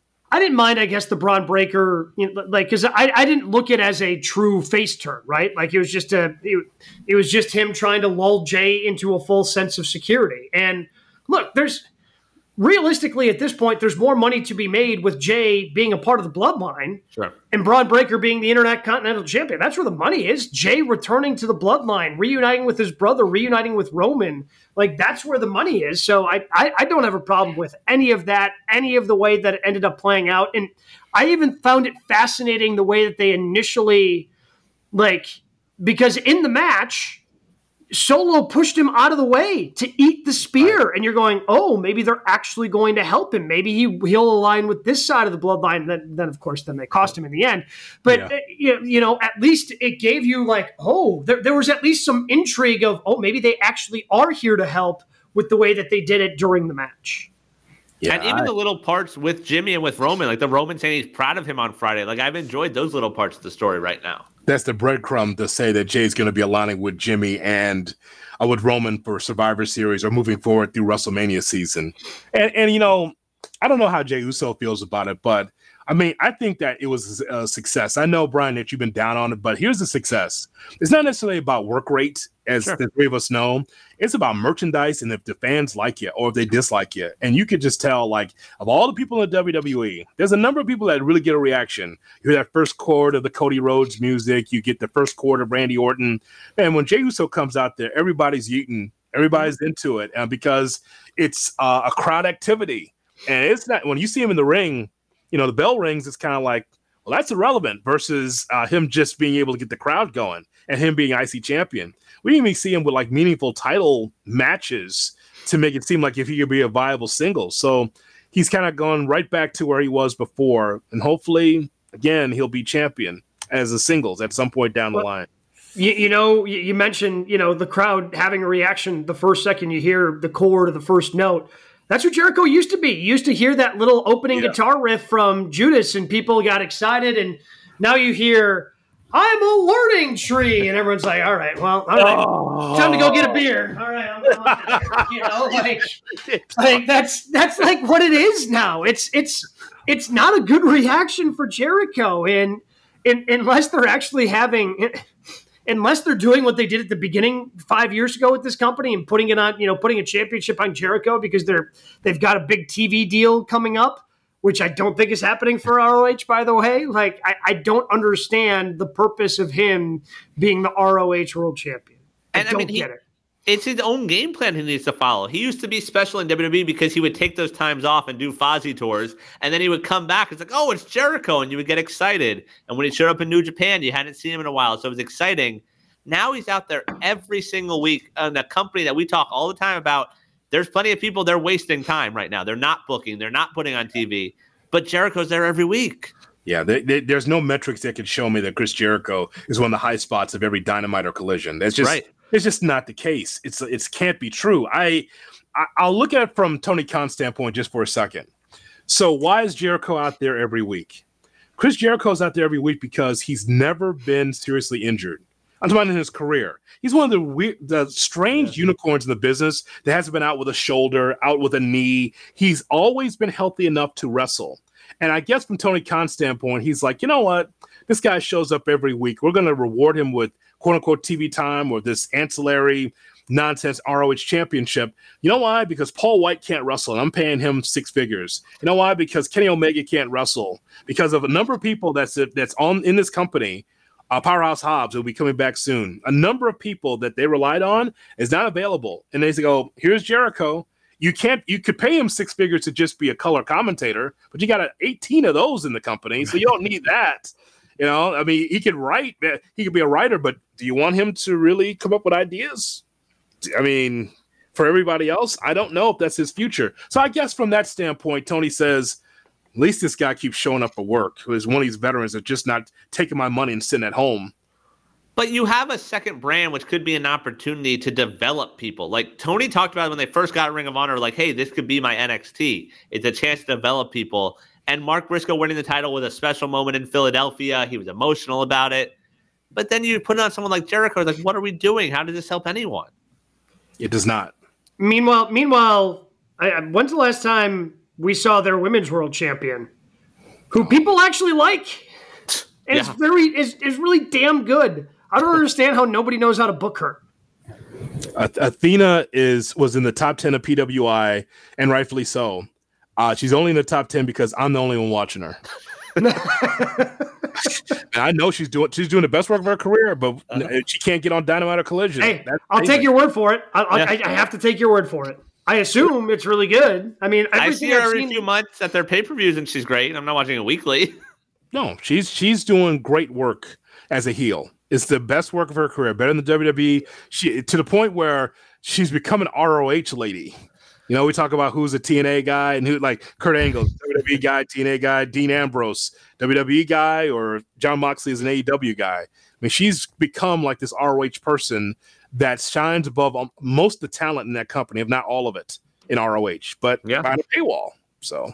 I didn't mind, I guess, the Braun Breaker, you know, like, because I, I didn't look at it as a true face turn, right? Like, it was just a, it, it was just him trying to lull Jay into a full sense of security. And look, there's, realistically, at this point, there's more money to be made with Jay being a part of the bloodline sure. and Braun Breaker being the Intercontinental Champion. That's where the money is. Jay returning to the bloodline, reuniting with his brother, reuniting with Roman. Like, that's where the money is. So I, I, I don't have a problem with any of that, any of the way that it ended up playing out. And I even found it fascinating the way that they initially, like, because in the match, Solo pushed him out of the way to eat the spear. Right. And you're going, oh, maybe they're actually going to help him. Maybe he, he'll align with this side of the bloodline. Then, then of course, then they cost him in the end. But, yeah. it, you know, at least it gave you like, oh, there, there was at least some intrigue of, oh, maybe they actually are here to help with the way that they did it during the match. Yeah, and even I, the little parts with Jimmy and with Roman, like the Roman saying he's proud of him on Friday. Like, I've enjoyed those little parts of the story right now. That's the breadcrumb to say that Jay's going to be aligning with Jimmy and uh, with Roman for Survivor Series or moving forward through WrestleMania season. And, and, you know, I don't know how Jey Uso feels about it, but, I mean, I think that it was a success. I know, Brian, that you've been down on it, but here's the success. It's not necessarily about work rate, as sure. the three of us know. It's about merchandise and if the fans like you or if they dislike you. And you could just tell, like, of all the people in W W E, there's a number of people that really get a reaction. You hear that first chord of the Cody Rhodes music. You get the first chord of Randy Orton. And when Jey Uso comes out there, everybody's eating. Everybody's into it uh, because it's uh, a crowd activity. And it's not – when you see him in the ring, you know, the bell rings, it's kind of like, well, that's irrelevant versus uh, him just being able to get the crowd going and him being I C champion. We didn't even see him with like meaningful title matches to make it seem like if he could be a viable single. So he's kind of gone right back to where he was before. And hopefully, again, he'll be champion as a singles at some point down well, the line. You, you know, you, you mentioned, you know, the crowd having a reaction the first second you hear the chord or the first note. That's what Jericho used to be. You used to hear that little opening yeah. guitar riff from Judas and people got excited. And now you hear, I'm a learning tree. And everyone's like, all right, well, all right, oh. time to go get a beer. All right. I'm, I'm, you know, like, like that's, that's like what it is now. It's, it's, it's not a good reaction for Jericho. And, and unless they're actually having, unless they're doing what they did at the beginning five years ago with this company and putting it on, you know, putting a championship on Jericho because they're, they've got a big T V deal coming up, which I don't think is happening for R O H, by the way. Like, I, I don't understand the purpose of him being the R O H world champion. I and don't I mean, get he, it. It's his own game plan he needs to follow. He used to be special in W W E because he would take those times off and do Fozzy tours, and then he would come back. It's like, oh, it's Jericho, and you would get excited. And when he showed up in New Japan, you hadn't seen him in a while, so it was exciting. Now he's out there every single week on a company that we talk all the time about. There's plenty of people, they're wasting time right now. They're not booking. They're not putting on T V. But Jericho's there every week. Yeah, they, they, there's no metrics that could show me that Chris Jericho is one of the high spots of every Dynamite or Collision. That's just right. It's just not the case. It's it can't be true. I, I I'll look at it from Tony Khan's standpoint just for a second. So why is Jericho out there every week? Chris Jericho's out there every week because he's never been seriously injured. I'm talking about in his career. He's one of the weird, the strange yeah. unicorns in the business that hasn't been out with a shoulder, out with a knee. He's always been healthy enough to wrestle. And I guess from Tony Khan's standpoint, he's like, you know what? This guy shows up every week. We're going to reward him with quote-unquote T V time or this ancillary nonsense R O H championship. You know why? Because Paul White can't wrestle, and I'm paying him six figures. You know why? Because Kenny Omega can't wrestle. Because of a number of people that's that's on in this company, uh, Powerhouse Hobbs will be coming back soon. A number of people that they relied on is not available. And they say, go, here's Jericho. You can't. You could pay him six figures to just be a color commentator, but you got eighteen of those in the company, so you don't need that. You know, I mean, he could write. He could be a writer, but do you want him to really come up with ideas? I mean, for everybody else, I don't know if that's his future. So I guess from that standpoint, Tony says, at least this guy keeps showing up for work. Who is one of these veterans that just not taking my money and sitting at home. But you have a second brand, which could be an opportunity to develop people. Like Tony talked about when they first got Ring of Honor, like, hey, this could be my N X T. It's a chance to develop people. And Mark Briscoe winning the title with a special moment in Philadelphia. He was emotional about it. But then you put it on someone like Jericho. Like, what are we doing? How does this help anyone? It does not. Meanwhile, meanwhile, I, when's the last time we saw their women's world champion, who people actually like? And yeah. it's very, is is really damn good. I don't understand how nobody knows how to book her. Athena is was in the top ten of P W I, and rightfully so. Uh, she's only in the top ten because I'm the only one watching her. And I know she's doing she's doing the best work of her career, but uh-huh. she can't get on Dynamite or Collision. Hey, That's I'll amazing. take your word for it. I, yeah. I, I have to take your word for it. I assume it's really good. I mean, I see her every seen... few months at their pay-per-views, and she's great. I'm not watching it weekly. No, she's she's doing great work as a heel. It's the best work of her career, better than the W W E. She to the point where she's become an R O H lady. You know, we talk about who's a T N A guy and who, like Kurt Angle, W W E guy, T N A guy, Dean Ambrose, W W E guy, or Jon Moxley is an A E W guy. I mean, she's become like this R O H person that shines above most of the talent in that company, if not all of it, in R O H, but yeah. behind a paywall. So,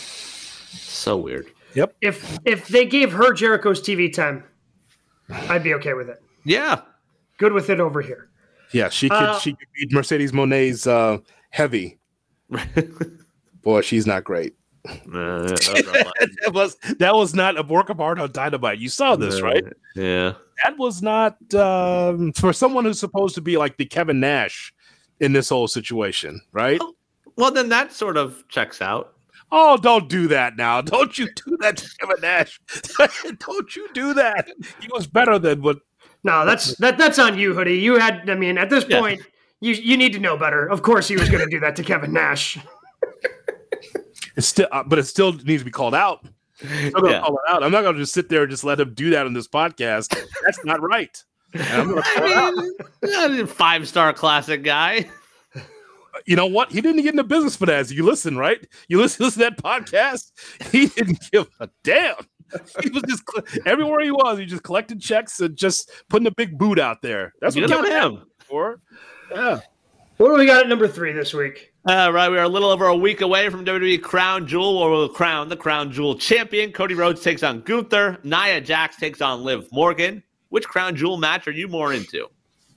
so weird. Yep. If if they gave her Jericho's T V time, I'd be okay with it. Yeah. Good with it over here. Yeah, she could uh, she could beat Mercedes Moné's uh, heavy. Boy, she's not great. Uh, that, that was that was not a work of art on Dynamite. You saw this, uh, right? Yeah. That was not um, for someone who's supposed to be like the Kevin Nash in this whole situation, right? Oh, well, then that sort of checks out. Oh, don't do that now. Don't you do that to Kevin Nash. Don't you do that. He was better than what. No, that's that. That's on you, Hoodie. You had, I mean, at this yeah. point, you you need to know better. Of course he was going to do that to Kevin Nash. It's still, uh, but it still needs to be called out. I'm going to yeah. call it out. I'm not going to just sit there and just let him do that on this podcast. That's not right. I'm gonna call I mean, five-star classic guy. You know what? He didn't get in the business for that. You listen, right? You listen, listen to that podcast. He didn't give a damn. He was just everywhere he was. He just collected checks and just putting a big boot out there. That's what got him for. Yeah. What do we got at number three this week? Uh, right, we are a little over a week away from W W E Crown Jewel, or we'll crown the Crown Jewel champion. Cody Rhodes takes on Gunther. Nia Jax takes on Liv Morgan. Which Crown Jewel match are you more into?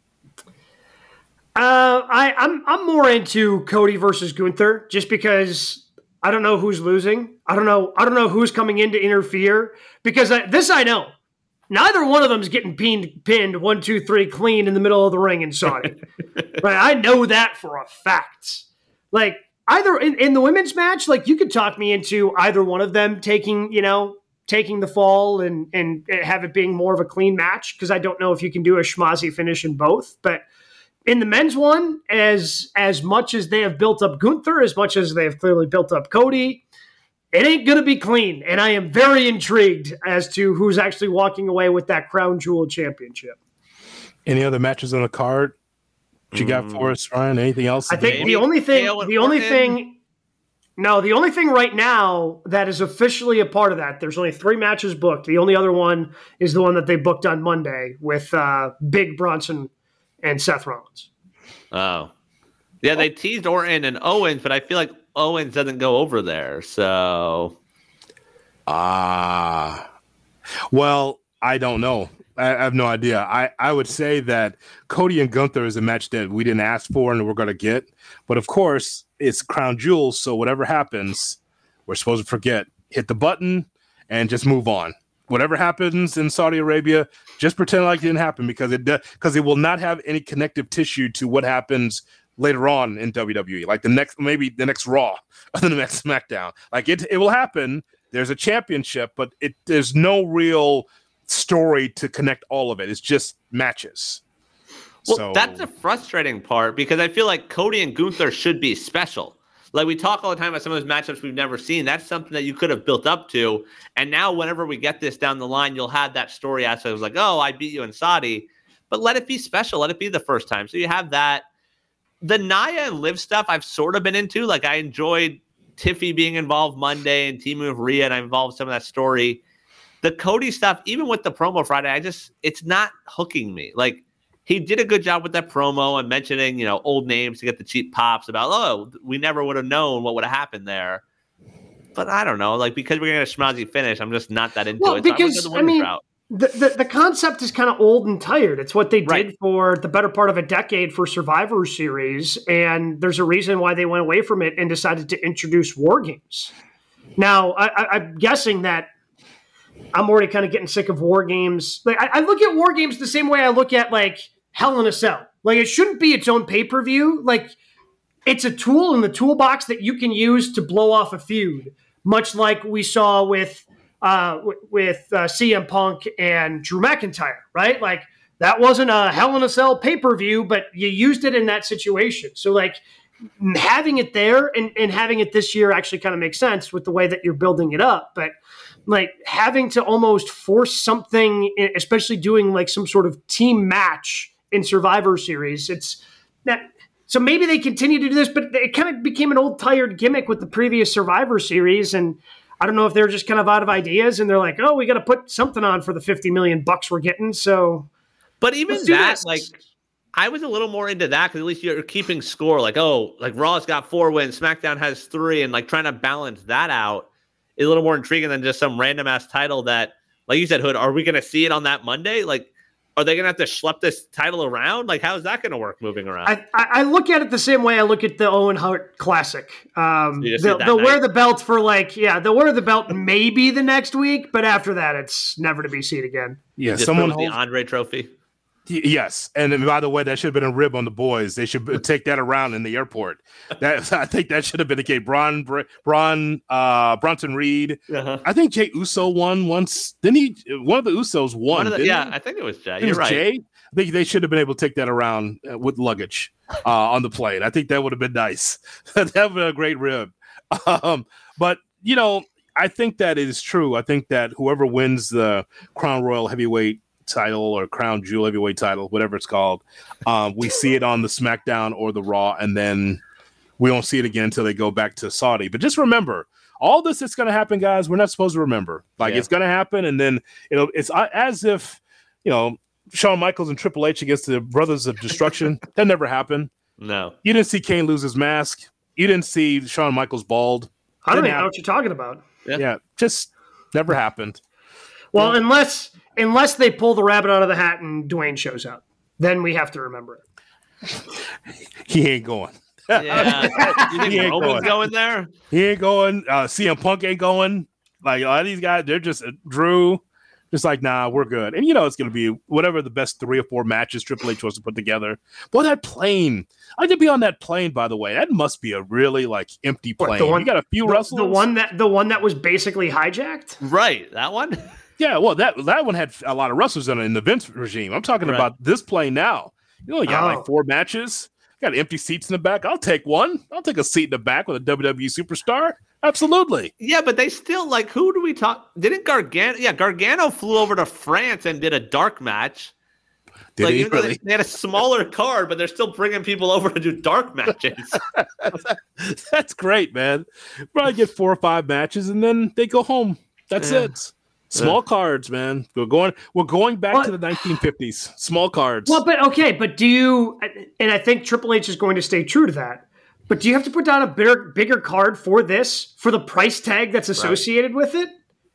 Uh, I, I'm I'm more into Cody versus Gunther, just because I don't know who's losing. I don't know. I don't know who's coming in to interfere, because I, this I know. Neither one of them is getting pinned, pinned one, two, three, clean in the middle of the ring in Saudi. Right? I know that for a fact. Like, either in, in the women's match, like, you could talk me into either one of them taking, you know, taking the fall and and have it being more of a clean match, because I don't know if you can do a schmozzy finish in both. But in the men's one, as as much as they have built up Gunther, as much as they have clearly built up Cody, it ain't going to be clean. And I am very intrigued as to who's actually walking away with that Crown Jewel championship. Any other matches on the card that you got mm. for us, Ryan? Anything else? I think Maybe the only thing, the only thing, no, the only thing right now that is officially a part of that, there's only three matches booked. The only other one is the one that they booked on Monday with uh, Big Bronson and Seth Rollins. Oh. Yeah, they teased Orton and Owens, but I feel like Owens doesn't go over there, so. Ah. Uh, well, I don't know. I, I have no idea. I, I would say that Cody and Gunther is a match that we didn't ask for and we're going to get. But, of course, it's Crown Jewel, so whatever happens, we're supposed to forget. Hit the button and just move on. Whatever happens in Saudi Arabia, just pretend like it didn't happen, because it because it will not have any connective tissue to what happens later on in W W E, like the next, maybe the next Raw or the next SmackDown. Like it, it will happen. There's a championship, but it there's no real story to connect all of it. It's just matches. Well, so, that's the frustrating part, because I feel like Cody and Gunther should be special. Like, we talk all the time about some of those matchups we've never seen. That's something that you could have built up to. And now whenever we get this down the line, you'll have that story aspect. It was like, oh, I beat you in Saudi. But let it be special. Let it be the first time. So you have that. The Nia and Liv stuff I've sort of been into. Like, I enjoyed Tiffy being involved Monday and teaming with Rhea, and I involved some of that story. The Cody stuff, even with the promo Friday, I just, it's not hooking me. Like, he did a good job with that promo and mentioning, you know, old names to get the cheap pops about, oh, we never would have known what would have happened there. But I don't know, like, because we're going to schmozzy finish, I'm just not that into well, it. Because, so I, I mean, the, the, the concept is kind of old and tired. It's what they did right. for the better part of a decade for Survivor Series, and there's a reason why they went away from it and decided to introduce War Games. Now, I, I, I'm guessing that I'm already kind of getting sick of War Games. Like, I, I look at War Games the same way I look at, like, Hell in a Cell. Like, it shouldn't be its own pay-per-view. Like, it's a tool in the toolbox that you can use to blow off a feud, much like we saw with uh, w- with uh, C M Punk and Drew McIntyre, right? Like, that wasn't a Hell in a Cell pay-per-view, but you used it in that situation. So, like, having it there and, and having it this year actually kind of makes sense with the way that you're building it up. But, like, having to almost force something, especially doing, like, some sort of team match in Survivor Series, it's that. So maybe they continue to do this, but it kind of became an old tired gimmick with the previous Survivor Series. And I don't know if they're just kind of out of ideas and they're like, oh, we got to put something on for the fifty million bucks we're getting. So, but even that, like, I was a little more into that because at least you're keeping score. Like, oh, like Raw's got four wins, SmackDown has three, and like trying to balance that out is a little more intriguing than just some random ass title that, like you said, Hood, are we going to see it on that Monday? Like, are they going to have to schlep this title around? Like, how is that going to work moving around? I, I look at it the same way I look at the Owen Hart Classic. Um, so they'll they'll wear the belt for like, yeah, they'll wear the belt maybe the next week, but after that, it's never to be seen again. Yeah, someone holds the Andre Trophy. Yes, and then, by the way, that should have been a rib on the boys. They should take that around in the airport. That I think that should have been the case. Braun, Braun, uh, Bronson Reed. Uh-huh. I think Jay Uso won once. Didn't he? One of the Usos won. The, yeah, he? I think it was Jay. It You're was right. Jay. I think they should have been able to take that around with luggage uh, on the plane. I think that would have been nice. That would have been a great rib. Um, but you know, I think that it is true. I think that whoever wins the Crown Royal Heavyweight title or Crown Jewel Heavyweight title, whatever it's called, um, we see it on the SmackDown or the Raw, and then we won't see it again until they go back to Saudi. But just remember, all this that's going to happen, guys, we're not supposed to remember. Like, yeah. It's going to happen, and then it'll, it's as if, you know, Shawn Michaels and Triple H against the Brothers of Destruction. That never happened. No. You didn't see Kane lose his mask. You didn't see Shawn Michaels bald. I don't even know what you're talking about. Yeah, yeah just never happened. Well, yeah. unless... Unless they pull the rabbit out of the hat and Dwayne shows up, then we have to remember it. He ain't going. Yeah, you think Roman's going. going there? He ain't going. Uh, C M Punk ain't going. Like, all these guys, they're just uh, Drew. Just like, nah, we're good. And you know, it's going to be whatever the best three or four matches Triple H wants to put together. Boy, that plane. I could be on that plane, by the way. That must be a really like empty plane. What, the one, you got a few the, wrestlers. The one that the one that was basically hijacked. Right, that one. Yeah, well, that that one had a lot of wrestlers in it in the Vince regime. I'm talking right. about this plane now. You only got oh. like four matches. Got empty seats in the back. I'll take one. I'll take a seat in the back with a W W E superstar. Absolutely. Yeah, but they still, like, who do we talk? Didn't Gargano? Yeah, Gargano flew over to France and did a dark match. Did like, he you know, really? They, they had a smaller card, but they're still bringing people over to do dark matches. That's great, man. Probably get four or five matches, and then they go home. That's yeah. it. Small yeah. cards, man. We're going. We're going back well, to the nineteen fifties. Small cards. Well, but okay, but do you? And I think Triple H is going to stay true to that. But do you have to put down a bigger, bigger card for this for the price tag that's associated right. with it?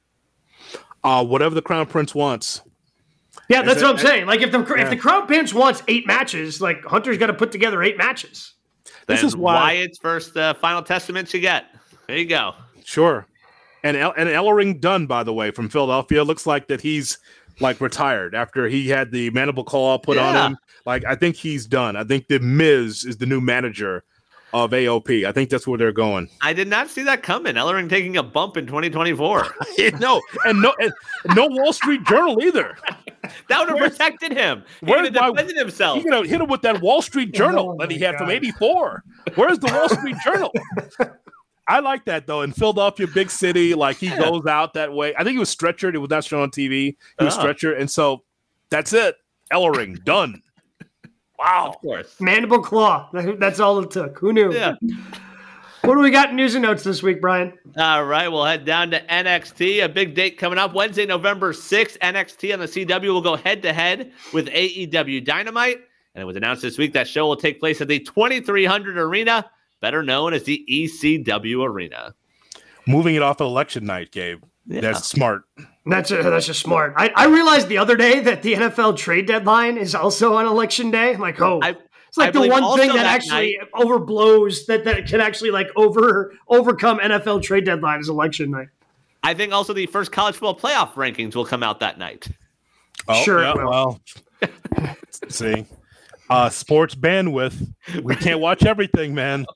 Uh, whatever the Crown Prince wants. Yeah, that's it, what I'm saying. Like if the yeah. if the Crown Prince wants eight matches, like Hunter's got to put together eight matches. Then this is why Wyatt's first uh, Final Testament you get. There you go. Sure. And El- and Ellering Dunn, by the way, from Philadelphia, looks like that he's like retired after he had the mandible claw put yeah. on him. Like, I think he's done. I think the Miz is the new manager of A O P. I think that's where they're going. I did not see that coming. Ellering taking a bump in twenty twenty-four. no, and no, and no Wall Street Journal either. That would have where's, protected him. He would have defended himself. You're gonna hit him with that Wall Street Journal oh that he had God. from eighty-four. Where's the Wall Street Journal? I like that, though. In Philadelphia, big city, like he yeah. goes out that way. I think he was stretchered. It was not shown on T V. He was oh. stretchered. And so that's it. Ellering, done. Wow. Of course. Mandible claw. That's all it took. Who knew? Yeah. What do we got in news and notes this week, Brian? All right. We'll head down to N X T. A big date coming up. Wednesday, November sixth. N X T on the C W will go head-to-head with A E W Dynamite. And it was announced this week that show will take place at the twenty-three hundred Arena, better known as the E C W Arena. Moving it off of election night, Gabe. Yeah. That's smart. That's a, that's just smart. I, I realized the other day that the N F L trade deadline is also on election day. I'm like, oh, I, it's like I the one thing that, that actually night, overblows that, that can actually like over overcome N F L trade deadline is election night. I think also the first college football playoff rankings will come out that night. Oh, sure. Yeah, well, see. Uh, sports bandwidth. We can't watch everything, man.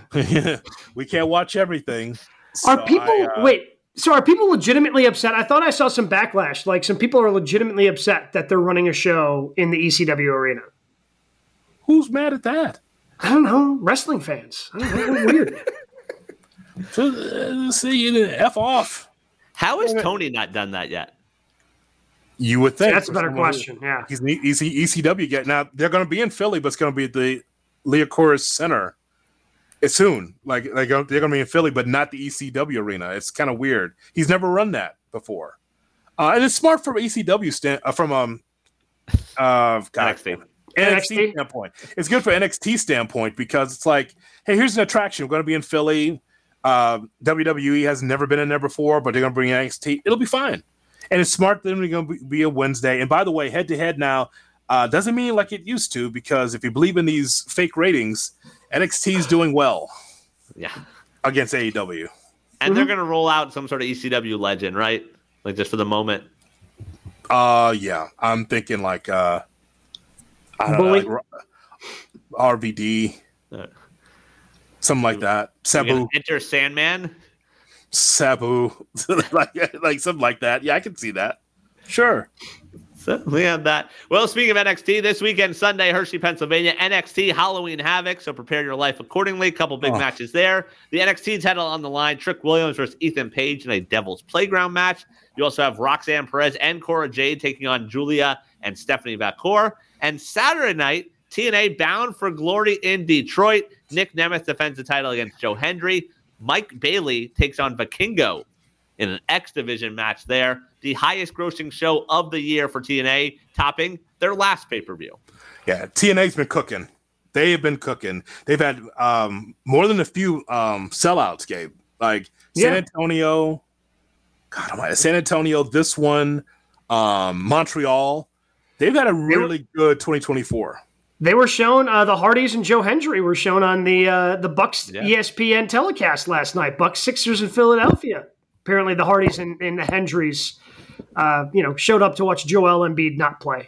We can't watch everything. Are So people I, uh, wait? So are people legitimately upset? I thought I saw some backlash. Like some people are legitimately upset that they're running a show in the E C W arena. Who's mad at that? I don't know. Wrestling fans. I don't know. Weird. So, uh, see, F off. How has Tony not done that yet? You would think. That's a better question. Yeah. He's an E C W guy. Now, they're going to be in Philly, but it's going to be at the Liacouras Center. It's soon. Like, like they're going to be in Philly, but not the E C W arena. It's kind of weird. He's never run that before. Uh, and it's smart from E C W stand uh, from um uh God, N X T. N X T standpoint. It's good for N X T standpoint because it's like, hey, here's an attraction. We're going to be in Philly. Uh, W W E has never been in there before, but they're going to bring N X T. It'll be fine. And it's smart that they're going to be a Wednesday. And by the way, head to head now uh, doesn't mean like it used to, because if you believe in these fake ratings, N X T is doing well. Yeah. Against A E W. And mm-hmm. they're going to roll out some sort of E C W legend, right? Like just for the moment. Uh, yeah. I'm thinking like, uh, I don't Bully. know, like R V D. Uh, something like that. Sabu. Enter Sandman. Sabu. like, like something like that. Yeah, I can see that. Sure. So we have that. Well, speaking of N X T, this weekend, Sunday, Hershey, Pennsylvania, N X T Halloween Havoc. So prepare your life accordingly. A couple big oh. matches there. The N X T title on the line. Trick Williams versus Ethan Page in a Devil's Playground match. You also have Roxanne Perez and Cora Jade taking on Julia and Stephanie Vacour. And Saturday night, T N A Bound for Glory in Detroit. Nick Nemeth defends the title against Joe Hendry. Mike Bailey takes on Vikingo in an X Division match there. The highest grossing show of the year for T N A, topping their last pay-per-view. Yeah, T N A's been cooking. They have been cooking. They've had um, more than a few um, sellouts, Gabe. Like San yeah. Antonio, God almighty, San Antonio, this one, um, Montreal. They've had a really good twenty twenty-four. They were shown, uh, the Hardys and Joe Hendry were shown on the uh, the Bucks yeah. E S P N telecast last night. Bucks Sixers in Philadelphia. Apparently the Hardys and, and the Hendrys, uh, you know, showed up to watch Joel Embiid not play.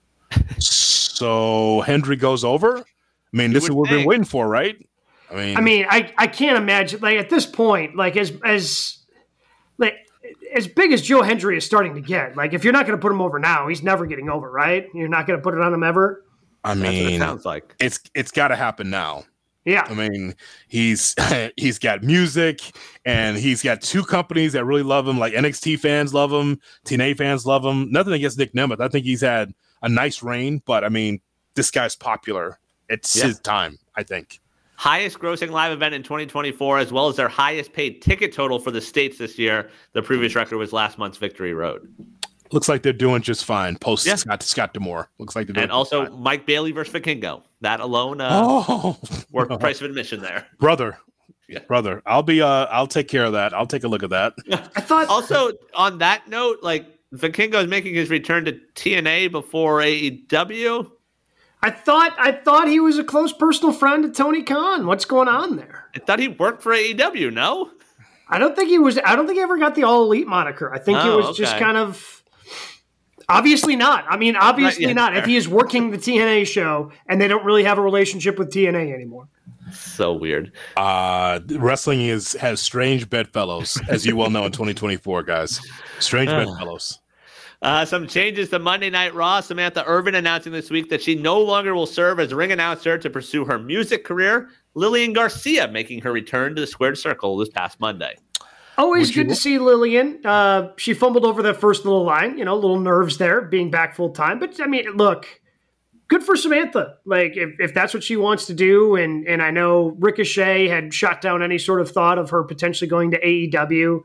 So Hendry goes over? I mean, this is what we've been waiting for, right? I mean, I mean, I, I can't imagine, like, at this point, like, as as like as big as Joe Hendry is starting to get, like, if you're not going to put him over now, he's never getting over, right? You're not going to put it on him ever? I mean, That's what it sounds like it's it's got to happen now. Yeah, I mean, he's he's got music, and he's got two companies that really love him. Like N X T fans love him, T N A fans love him. Nothing against Nick Nemeth. I think he's had a nice reign, but I mean, this guy's popular. It's yeah. his time, I think. Highest grossing live event in twenty twenty-four, as well as their highest paid ticket total for the States this year. The previous record was last month's Victory Road. Looks like they're doing just fine. Post yeah. Scott Scott D'Amore. Looks like they're doing and also fine. Mike Bailey versus Vikingo. That alone, uh, oh, worth no. the price of admission there, brother. Yeah. Brother, I'll be. Uh, I'll take care of that. I'll take a look at that. I thought. Also, on that note, like Vikingo is making his return to T N A before A E W. I thought. I thought he was a close personal friend to Tony Khan. What's going on there? I thought he worked for A E W. No, I don't think he was. I don't think he ever got the All Elite moniker. I think oh, it was okay. just kind of. Obviously not. I mean, obviously right, yeah, not. fair. If he is working the T N A show and they don't really have a relationship with T N A anymore. So weird. Uh, wrestling is has strange bedfellows, as you well know in twenty twenty-four, guys. Strange bedfellows. Uh, some changes to Monday Night Raw. Samantha Irvin announcing this week that she no longer will serve as ring announcer to pursue her music career. Lillian Garcia making her return to the Squared Circle this past Monday. Always Would good you... to see Lillian. Uh, she fumbled over that first little line, you know, little nerves there, being back full time. But I mean, look, good for Samantha. Like, if, if that's what she wants to do, and and I know Ricochet had shot down any sort of thought of her potentially going to A E W.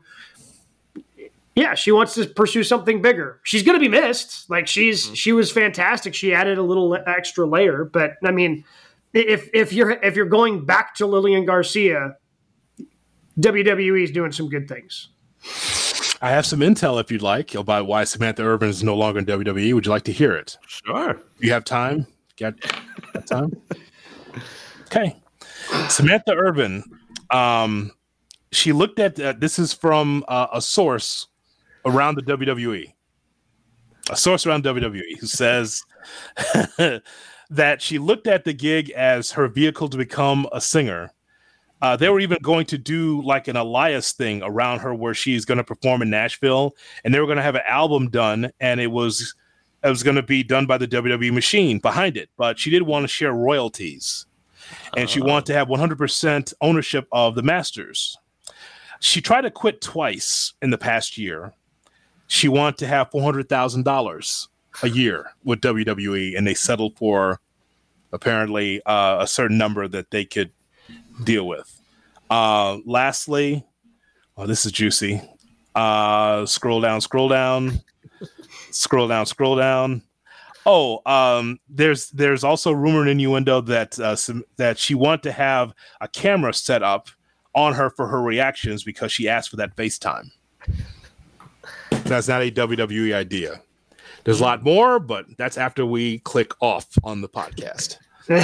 Yeah, she wants to pursue something bigger. She's going to be missed. Like, she's mm-hmm. she was fantastic. She added a little extra layer. But I mean, if if you're if you're going back to Lillian Garcia, W W E is doing some good things. I have some intel if you'd like about why Samantha Irvin is no longer in W W E. Would you like to hear it? Sure. You have time? Got, got time? Okay. Samantha Irvin, um, she looked at, uh, this is from uh, a source around the W W E. A source around W W E who says that she looked at the gig as her vehicle to become a singer. Uh, they were even going to do like an Elias thing around her where she's going to perform in Nashville, and they were going to have an album done, and it was it was going to be done by the W W E machine behind it. But she did want to share royalties, and she wanted to have one hundred percent ownership of the Masters. She tried to quit twice in the past year. She wanted to have four hundred thousand dollars a year with W W E, and they settled for apparently uh, a certain number that they could deal with. Uh, lastly, oh, this is juicy. Uh, scroll down, scroll down, scroll down, scroll down. Oh, um, there's there's also rumor and innuendo that uh, some, that she wanted to have a camera set up on her for her reactions because she asked for that FaceTime. That's not a W W E idea. There's a lot more, but that's after we click off on the podcast.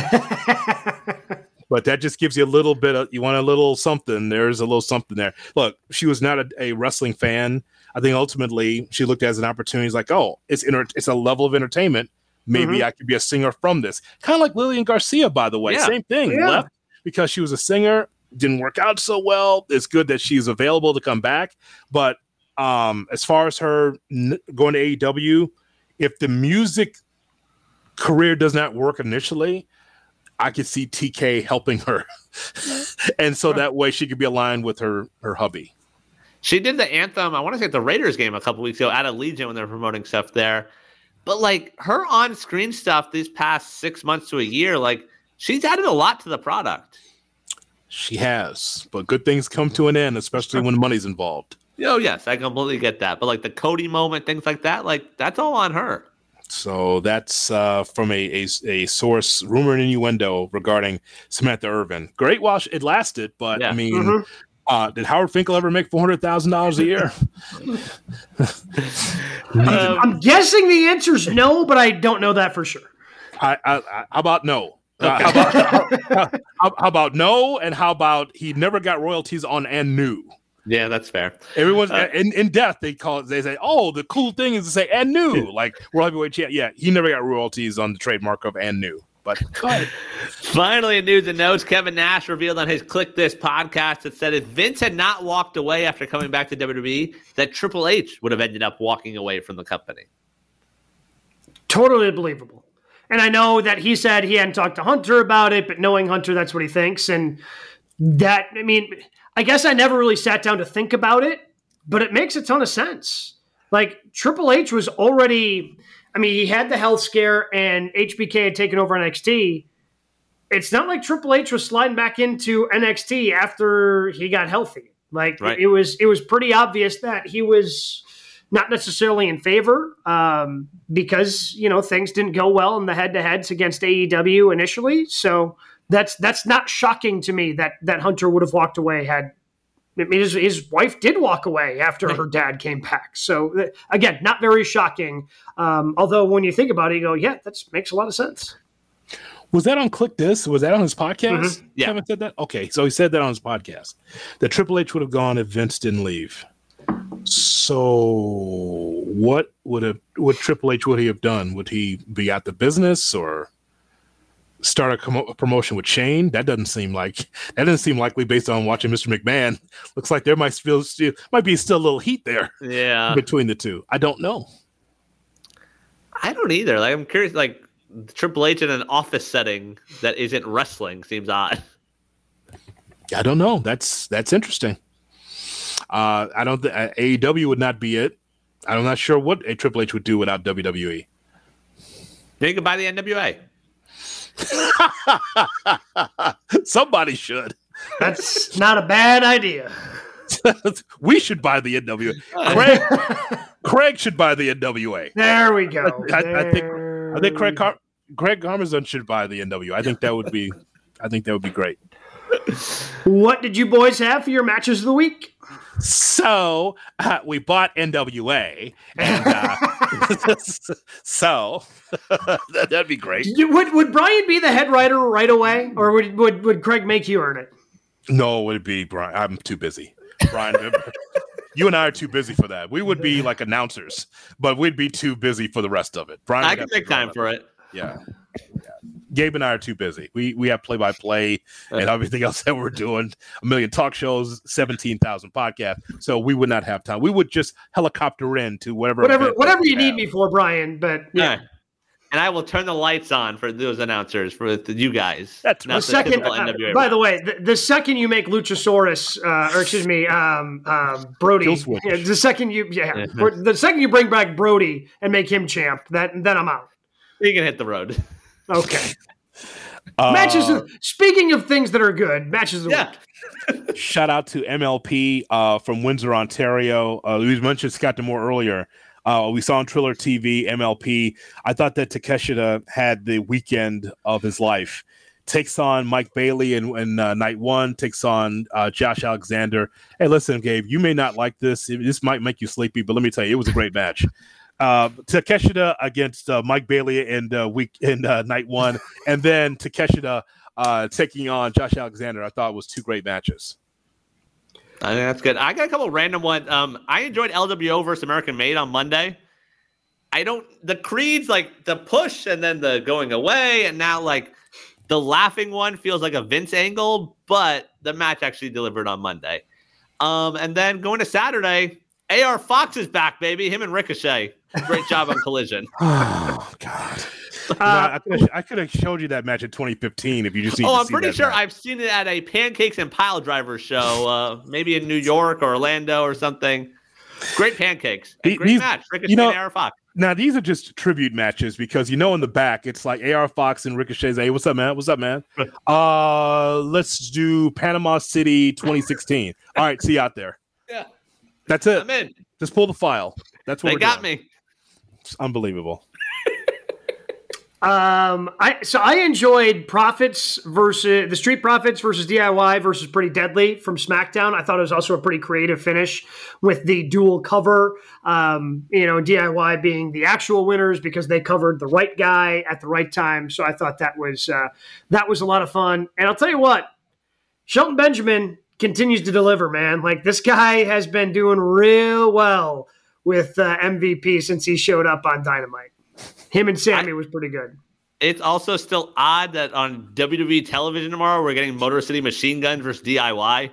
But that just gives you a little bit of, you want a little something. There's a little something there. Look, she was not a, a wrestling fan. I think ultimately she looked at it as an opportunity. It's like, oh, it's inter- it's a level of entertainment. Maybe mm-hmm. I could be a singer from this. Kind of like Lillian Garcia, by the way. Yeah. Same thing. Yeah. Left because she was a singer. Didn't work out so well. It's good that she's available to come back. But um, as far as her n- going to A E W, if the music career does not work initially, I could see T K helping her. And so that way she could be aligned with her, her hubby. She did the anthem, I want to say at the Raiders game a couple weeks ago at Allegiant when they were promoting stuff there. But like her on-screen stuff these past six months to a year, like she's added a lot to the product. She has, but good things come to an end, especially when money's involved. Oh, yes, I completely get that. But like the Cody moment, things like that, like that's all on her. So that's uh, from a, a a source, rumor and innuendo regarding Samantha Irvin. Great while it lasted, but yeah. I mean, mm-hmm. uh, did Howard Finkel ever make four hundred thousand dollars a year? um, I'm guessing the answer is no, but I don't know that for sure. I, I, I how about no? Uh, how, about, how, how, how about no? And how about he never got royalties on and new? Yeah, that's fair. Everyone's uh, in, in death. They call it. They say, "Oh, the cool thing is to say and new, like World Heavyweight Champ." Yeah, he never got royalties on the trademark of and new. But finally, in news and notes, Kevin Nash revealed on his Click This podcast that said if Vince had not walked away after coming back to W W E, that Triple H would have ended up walking away from the company. Totally believable. And I know that he said he hadn't talked to Hunter about it, but knowing Hunter, that's what he thinks. And that, I mean, I guess I never really sat down to think about it, but it makes a ton of sense. Like Triple H was already, I mean, he had the health scare and H B K had taken over N X T. It's not like Triple H was sliding back into N X T after he got healthy. Like right. it, it was, it was pretty obvious that he was not necessarily in favor um, because, you know, things didn't go well in the head-to-heads against A E W initially. So that's that's not shocking to me that that Hunter would have walked away had I mean, his, his wife did walk away after her dad came back. So, again, not very shocking. Um, although when you think about it, you go, yeah, that makes a lot of sense. Was that on Click This? Was that on his podcast? Mm-hmm. Yeah. Kevin said that? Okay, so he said that on his podcast. That Triple H would have gone if Vince didn't leave. So what would have what Triple H would he have done? Would he be out the business or start a, com- a promotion with Shane? That doesn't seem like that doesn't seem likely based on watching Mister McMahon. Looks like there might still, still might be still a little heat there. Yeah, between the two. I don't know. I don't either. Like I'm curious. Like Triple H in an office setting that isn't wrestling seems odd. I don't know. That's that's interesting. Uh, I don't. Th- A E W would not be it. I'm not sure what a Triple H would do without W W E. They could buy the N W A. Somebody should. That's not a bad idea. We should buy the N W A. Craig, Craig should buy the N W A. There we go. I, I think. I think Craig Car- Craig Karmazin should buy the N W A. I think that would be. I think that would be great. What did you boys have for your matches of the week? So uh, we bought N W A, and uh, so that'd be great. Would would Brian be the head writer right away, or would would, would Craig make you earn it? No, it would be Brian. I'm too busy. Brian, you and I are too busy for that. We would be like announcers, but we'd be too busy for the rest of it. Brian, I can make time for it. Yeah. yeah. Gabe and I are too busy. We we have play by play and everything else that we're doing. A million talk shows, seventeen thousand podcasts. So we would not have time. We would just helicopter in to whatever whatever whatever you need me for, Brian. But yeah. Right. And I will turn the lights on for those announcers, for the, you guys. That's the second. Uh, by the way, the, the second you make Luchasaurus, uh, or excuse me, um, uh, Brody, yeah, the second you, yeah, mm-hmm. the second you bring back Brody and make him champ, that then I'm out. You can hit the road. Okay. Uh, matches. Of, speaking of things that are good, matches of the yeah. week. Shout out to M L P uh, from Windsor, Ontario. Uh, we mentioned Scott D'Amore earlier. Uh, we saw on Triller T V, M L P. I thought that Takeshita had the weekend of his life. Takes on Mike Bailey in, in uh, night one. Takes on uh, Josh Alexander. Hey, listen, Gabe, you may not like this. This might make you sleepy, but let me tell you, it was a great match. Uh, Takeshita against uh, Mike Bailey in uh, week in uh, night one, and then Takeshita uh, taking on Josh Alexander. I thought was two great matches. I think that's good. I got a couple random ones. Um, I enjoyed L W O versus American Made on Monday. I don't the Creeds, like the push and then the going away, and now like the laughing one feels like a Vince angle, but the match actually delivered on Monday. Um, and then going to Saturday, A R Fox is back, baby. Him and Ricochet. Great job on Collision. Oh God. Uh, no, I could have showed you that match in twenty fifteen if you just. Oh, I'm pretty sure match. I've seen it at a Pancakes and Pile Driver show, uh, maybe in New York or Orlando or something. Great pancakes, and great these, match. Ricochet, you know, and A R Fox. Now these are just tribute matches because you know in the back it's like A R Fox and Ricochet's. Hey, what's up, man? What's up, man? uh, let's do Panama City twenty sixteen. All right, see you out there. Yeah, that's it. I'm in. Just pull the file. That's what they we're got doing. me. It's unbelievable. Um, I so I enjoyed Profits versus the Street Profits versus D I Y versus Pretty Deadly from SmackDown. I thought it was also a pretty creative finish with the dual cover. Um, you know, D I Y being the actual winners because they covered the right guy at the right time. So I thought that was uh, that was a lot of fun. And I'll tell you what, Shelton Benjamin continues to deliver, man. Like this guy has been doing real well with uh, M V P since he showed up on Dynamite. Him and Sammy I, was pretty good. It's also still odd that on W W E television tomorrow, we're getting Motor City Machine Guns versus D I Y.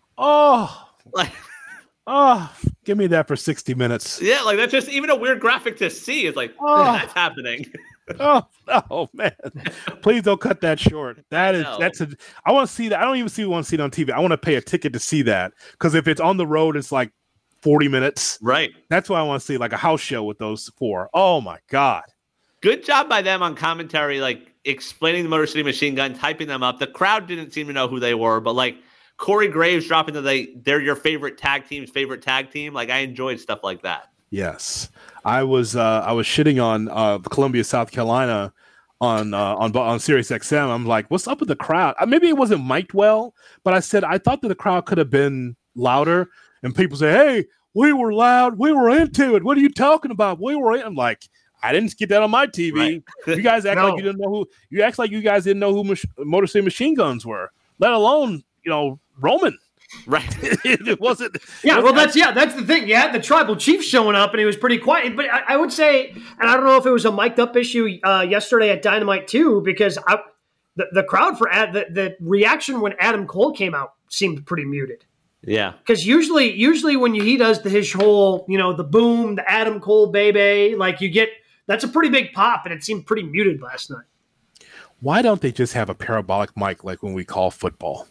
Oh, like, oh, give me that for sixty minutes. Yeah, like that's just even a weird graphic to see. It's like, oh, that's happening. oh, oh, man. Please don't cut that short. That is, no. that's a, I want to see that. I don't even see want to see it on T V. I want to pay a ticket to see that because if it's on the road, it's like forty minutes. Right. That's why I want to see like a house show with those four. Oh, my God. Good job by them on commentary, like explaining the Motor City Machine Gun, typing them up. The crowd didn't seem to know who they were, but like Corey Graves dropping that they they're your favorite tag team's favorite tag team. Like I enjoyed stuff like that. Yes, I was uh, I was shitting on uh, Columbia, South Carolina, on uh, on on Sirius X M. I'm like, what's up with the crowd? Uh, maybe it wasn't mic'd well, but I said I thought that the crowd could have been louder. And people say, "Hey, we were loud. We were into it. What are you talking about? We were." In-. I'm like. I didn't get that on my T V. Right. You guys act no. like you didn't know who. You act like you guys didn't know who Mach- Motor City Machine Guns were, let alone you know Roman. Right? it wasn't. Yeah, it wasn't, well, that's yeah, that's the thing. You had the tribal chief showing up, and he was pretty quiet. But I, I would say, and I don't know if it was a mic'd up issue uh, yesterday at Dynamite too, because I, the the crowd for Ad, the the reaction when Adam Cole came out seemed pretty muted. Yeah, because usually, usually when he does the, his whole, you know, the boom, the Adam Cole baby, like you get. That's a pretty big pop, and it seemed pretty muted last night. Why don't they just have a parabolic mic like when we call football?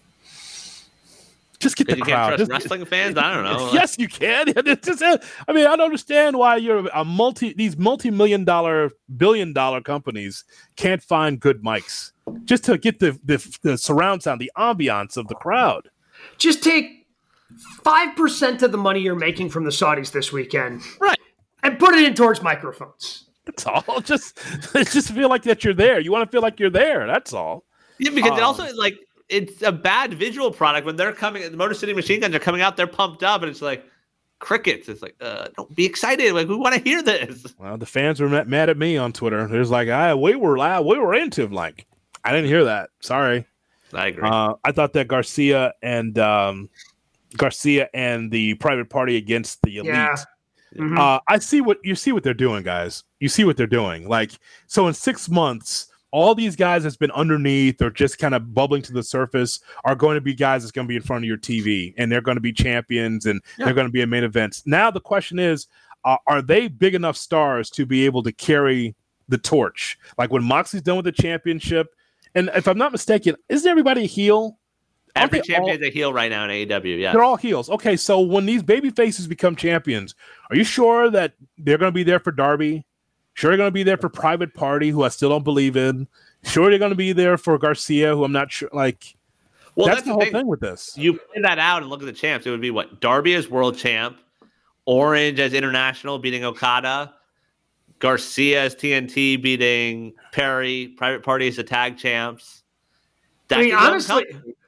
Just get the you crowd. Can't trust just, wrestling fans? I don't know. Yes, you can. It's just, I mean, I don't understand why you're a multi these multi-million dollar, billion dollar companies can't find good mics just to get the, the the surround sound, the ambiance of the crowd. Just take five percent of the money you're making from the Saudis this weekend, right, and put it in towards microphones. That's all. Just, just feel like that you're there. You want to feel like you're there. That's all. Yeah, because um, it also like it's a bad visual product when they're coming. The Motor City Machine Guns are coming out. They're pumped up, and it's like crickets. It's like, uh, don't be excited. Like we want to hear this. Well, the fans were mad at me on Twitter. There's like, I we were loud. We were into him. Like, I didn't hear that. Sorry. I agree. Uh, I thought that Garcia and um, Garcia and the Private Party against the Elite. Yeah. Mm-hmm. Uh, I see what you see what they're doing, guys. You see what they're doing. Like, so in six months, all these guys that's been underneath or just kind of bubbling to the surface are going to be guys that's going to be in front of your T V, and they're going to be champions, and yeah. they're going to be in main events. Now the question is, uh, are they big enough stars to be able to carry the torch? Like when Moxley's done with the championship, and if I'm not mistaken, isn't everybody a heel? Every champion's a heel right now in A E W, yeah. They're all heels. Okay, so when these baby faces become champions, are you sure that they're going to be there for Darby? Sure they're going to be there for Private Party, who I still don't believe in. Sure they're going to be there for Garcia, who I'm not sure. Like, well, that's, that's the, the whole thing. thing with this. You play that out and look at the champs. It would be what? Darby as world champ, Orange as international, beating Okada, Garcia as T N T, beating Perry, Private Party as the tag champs. That I mean, honestly,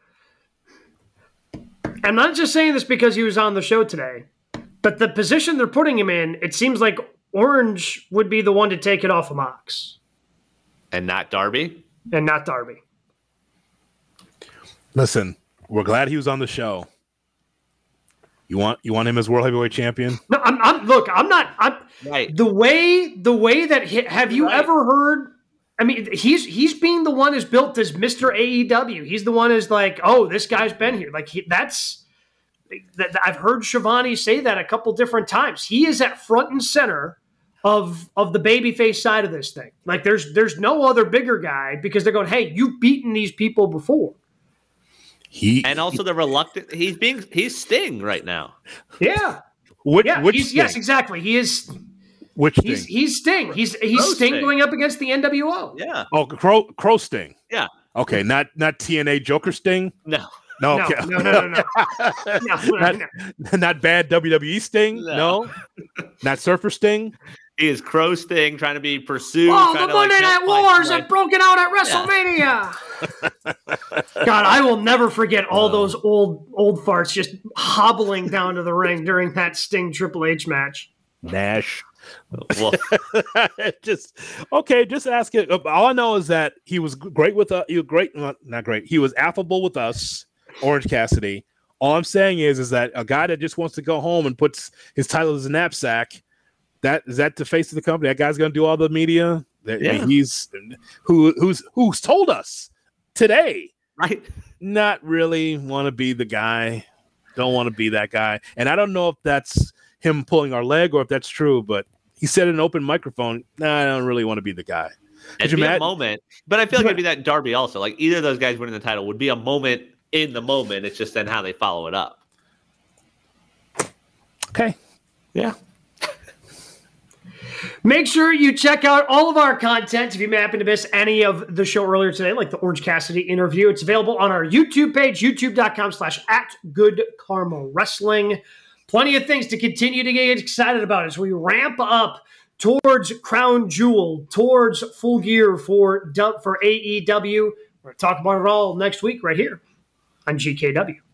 I'm not just saying this because he was on the show today, but the position they're putting him in, it seems like Orange would be the one to take it off of Mox. And not Darby? And not Darby. Listen, we're glad he was on the show. You want you want him as world heavyweight champion? No, I'm, I'm look, I'm not I'm right. The way the way that he, have you right. ever heard I mean, he's he's being the one who's built as Mister A E W. He's the one who's like, oh, this guy's been here. Like he, that's that, I've heard Shivani say that a couple different times. He is at front and center of of the babyface side of this thing. Like there's there's no other bigger guy because they're going, hey, you've beaten these people before. He and also the reluctant. He's being he's Sting right now. Yeah. Which, yeah. which he's, yes, exactly. He is. Which he's, Sting? He's Sting. He's he's Crow Sting Sting. going up against the N W O. Yeah. Oh, Crow Crow Sting. Yeah. Okay, not not T N A Joker Sting. No. No, no, okay. no, no, no, no. no, not, no. not bad W W E Sting. No. no. Not Surfer Sting. He is Crow Sting trying to be pursued. Oh, the Monday like Night Wars have broken out at WrestleMania. Yeah. God, I will never forget all those old old farts just hobbling down to the ring during that Sting Triple H match. Nash. Well, just okay. Just ask it. All I know is that he was great with us. Uh, he was great, not great. He was affable with us, Orange Cassidy. All I'm saying is, is that a guy that just wants to go home and puts his title as a knapsack. That is that the face of the company. That guy's going to do all the media. That yeah. he's who who's who's told us today, right? Not really want to be the guy. Don't want to be that guy. And I don't know if that's him pulling our leg or if that's true, but he said in an open microphone, nah, I don't really want to be the guy. It'd you be mad? a moment, but I feel like it'd be that Darby also. Like either of those guys winning the title would be a moment in the moment. It's just then how they follow it up. Okay. Yeah. Make sure you check out all of our content if you happen to miss any of the show earlier today, like the Orange Cassidy interview. It's available on our YouTube page, youtube.com slash at Good Karma Wrestling. Plenty of things to continue to get excited about as we ramp up towards Crown Jewel, towards Full Gear for, for A E W. We're going to talk about it all next week right here on G K W.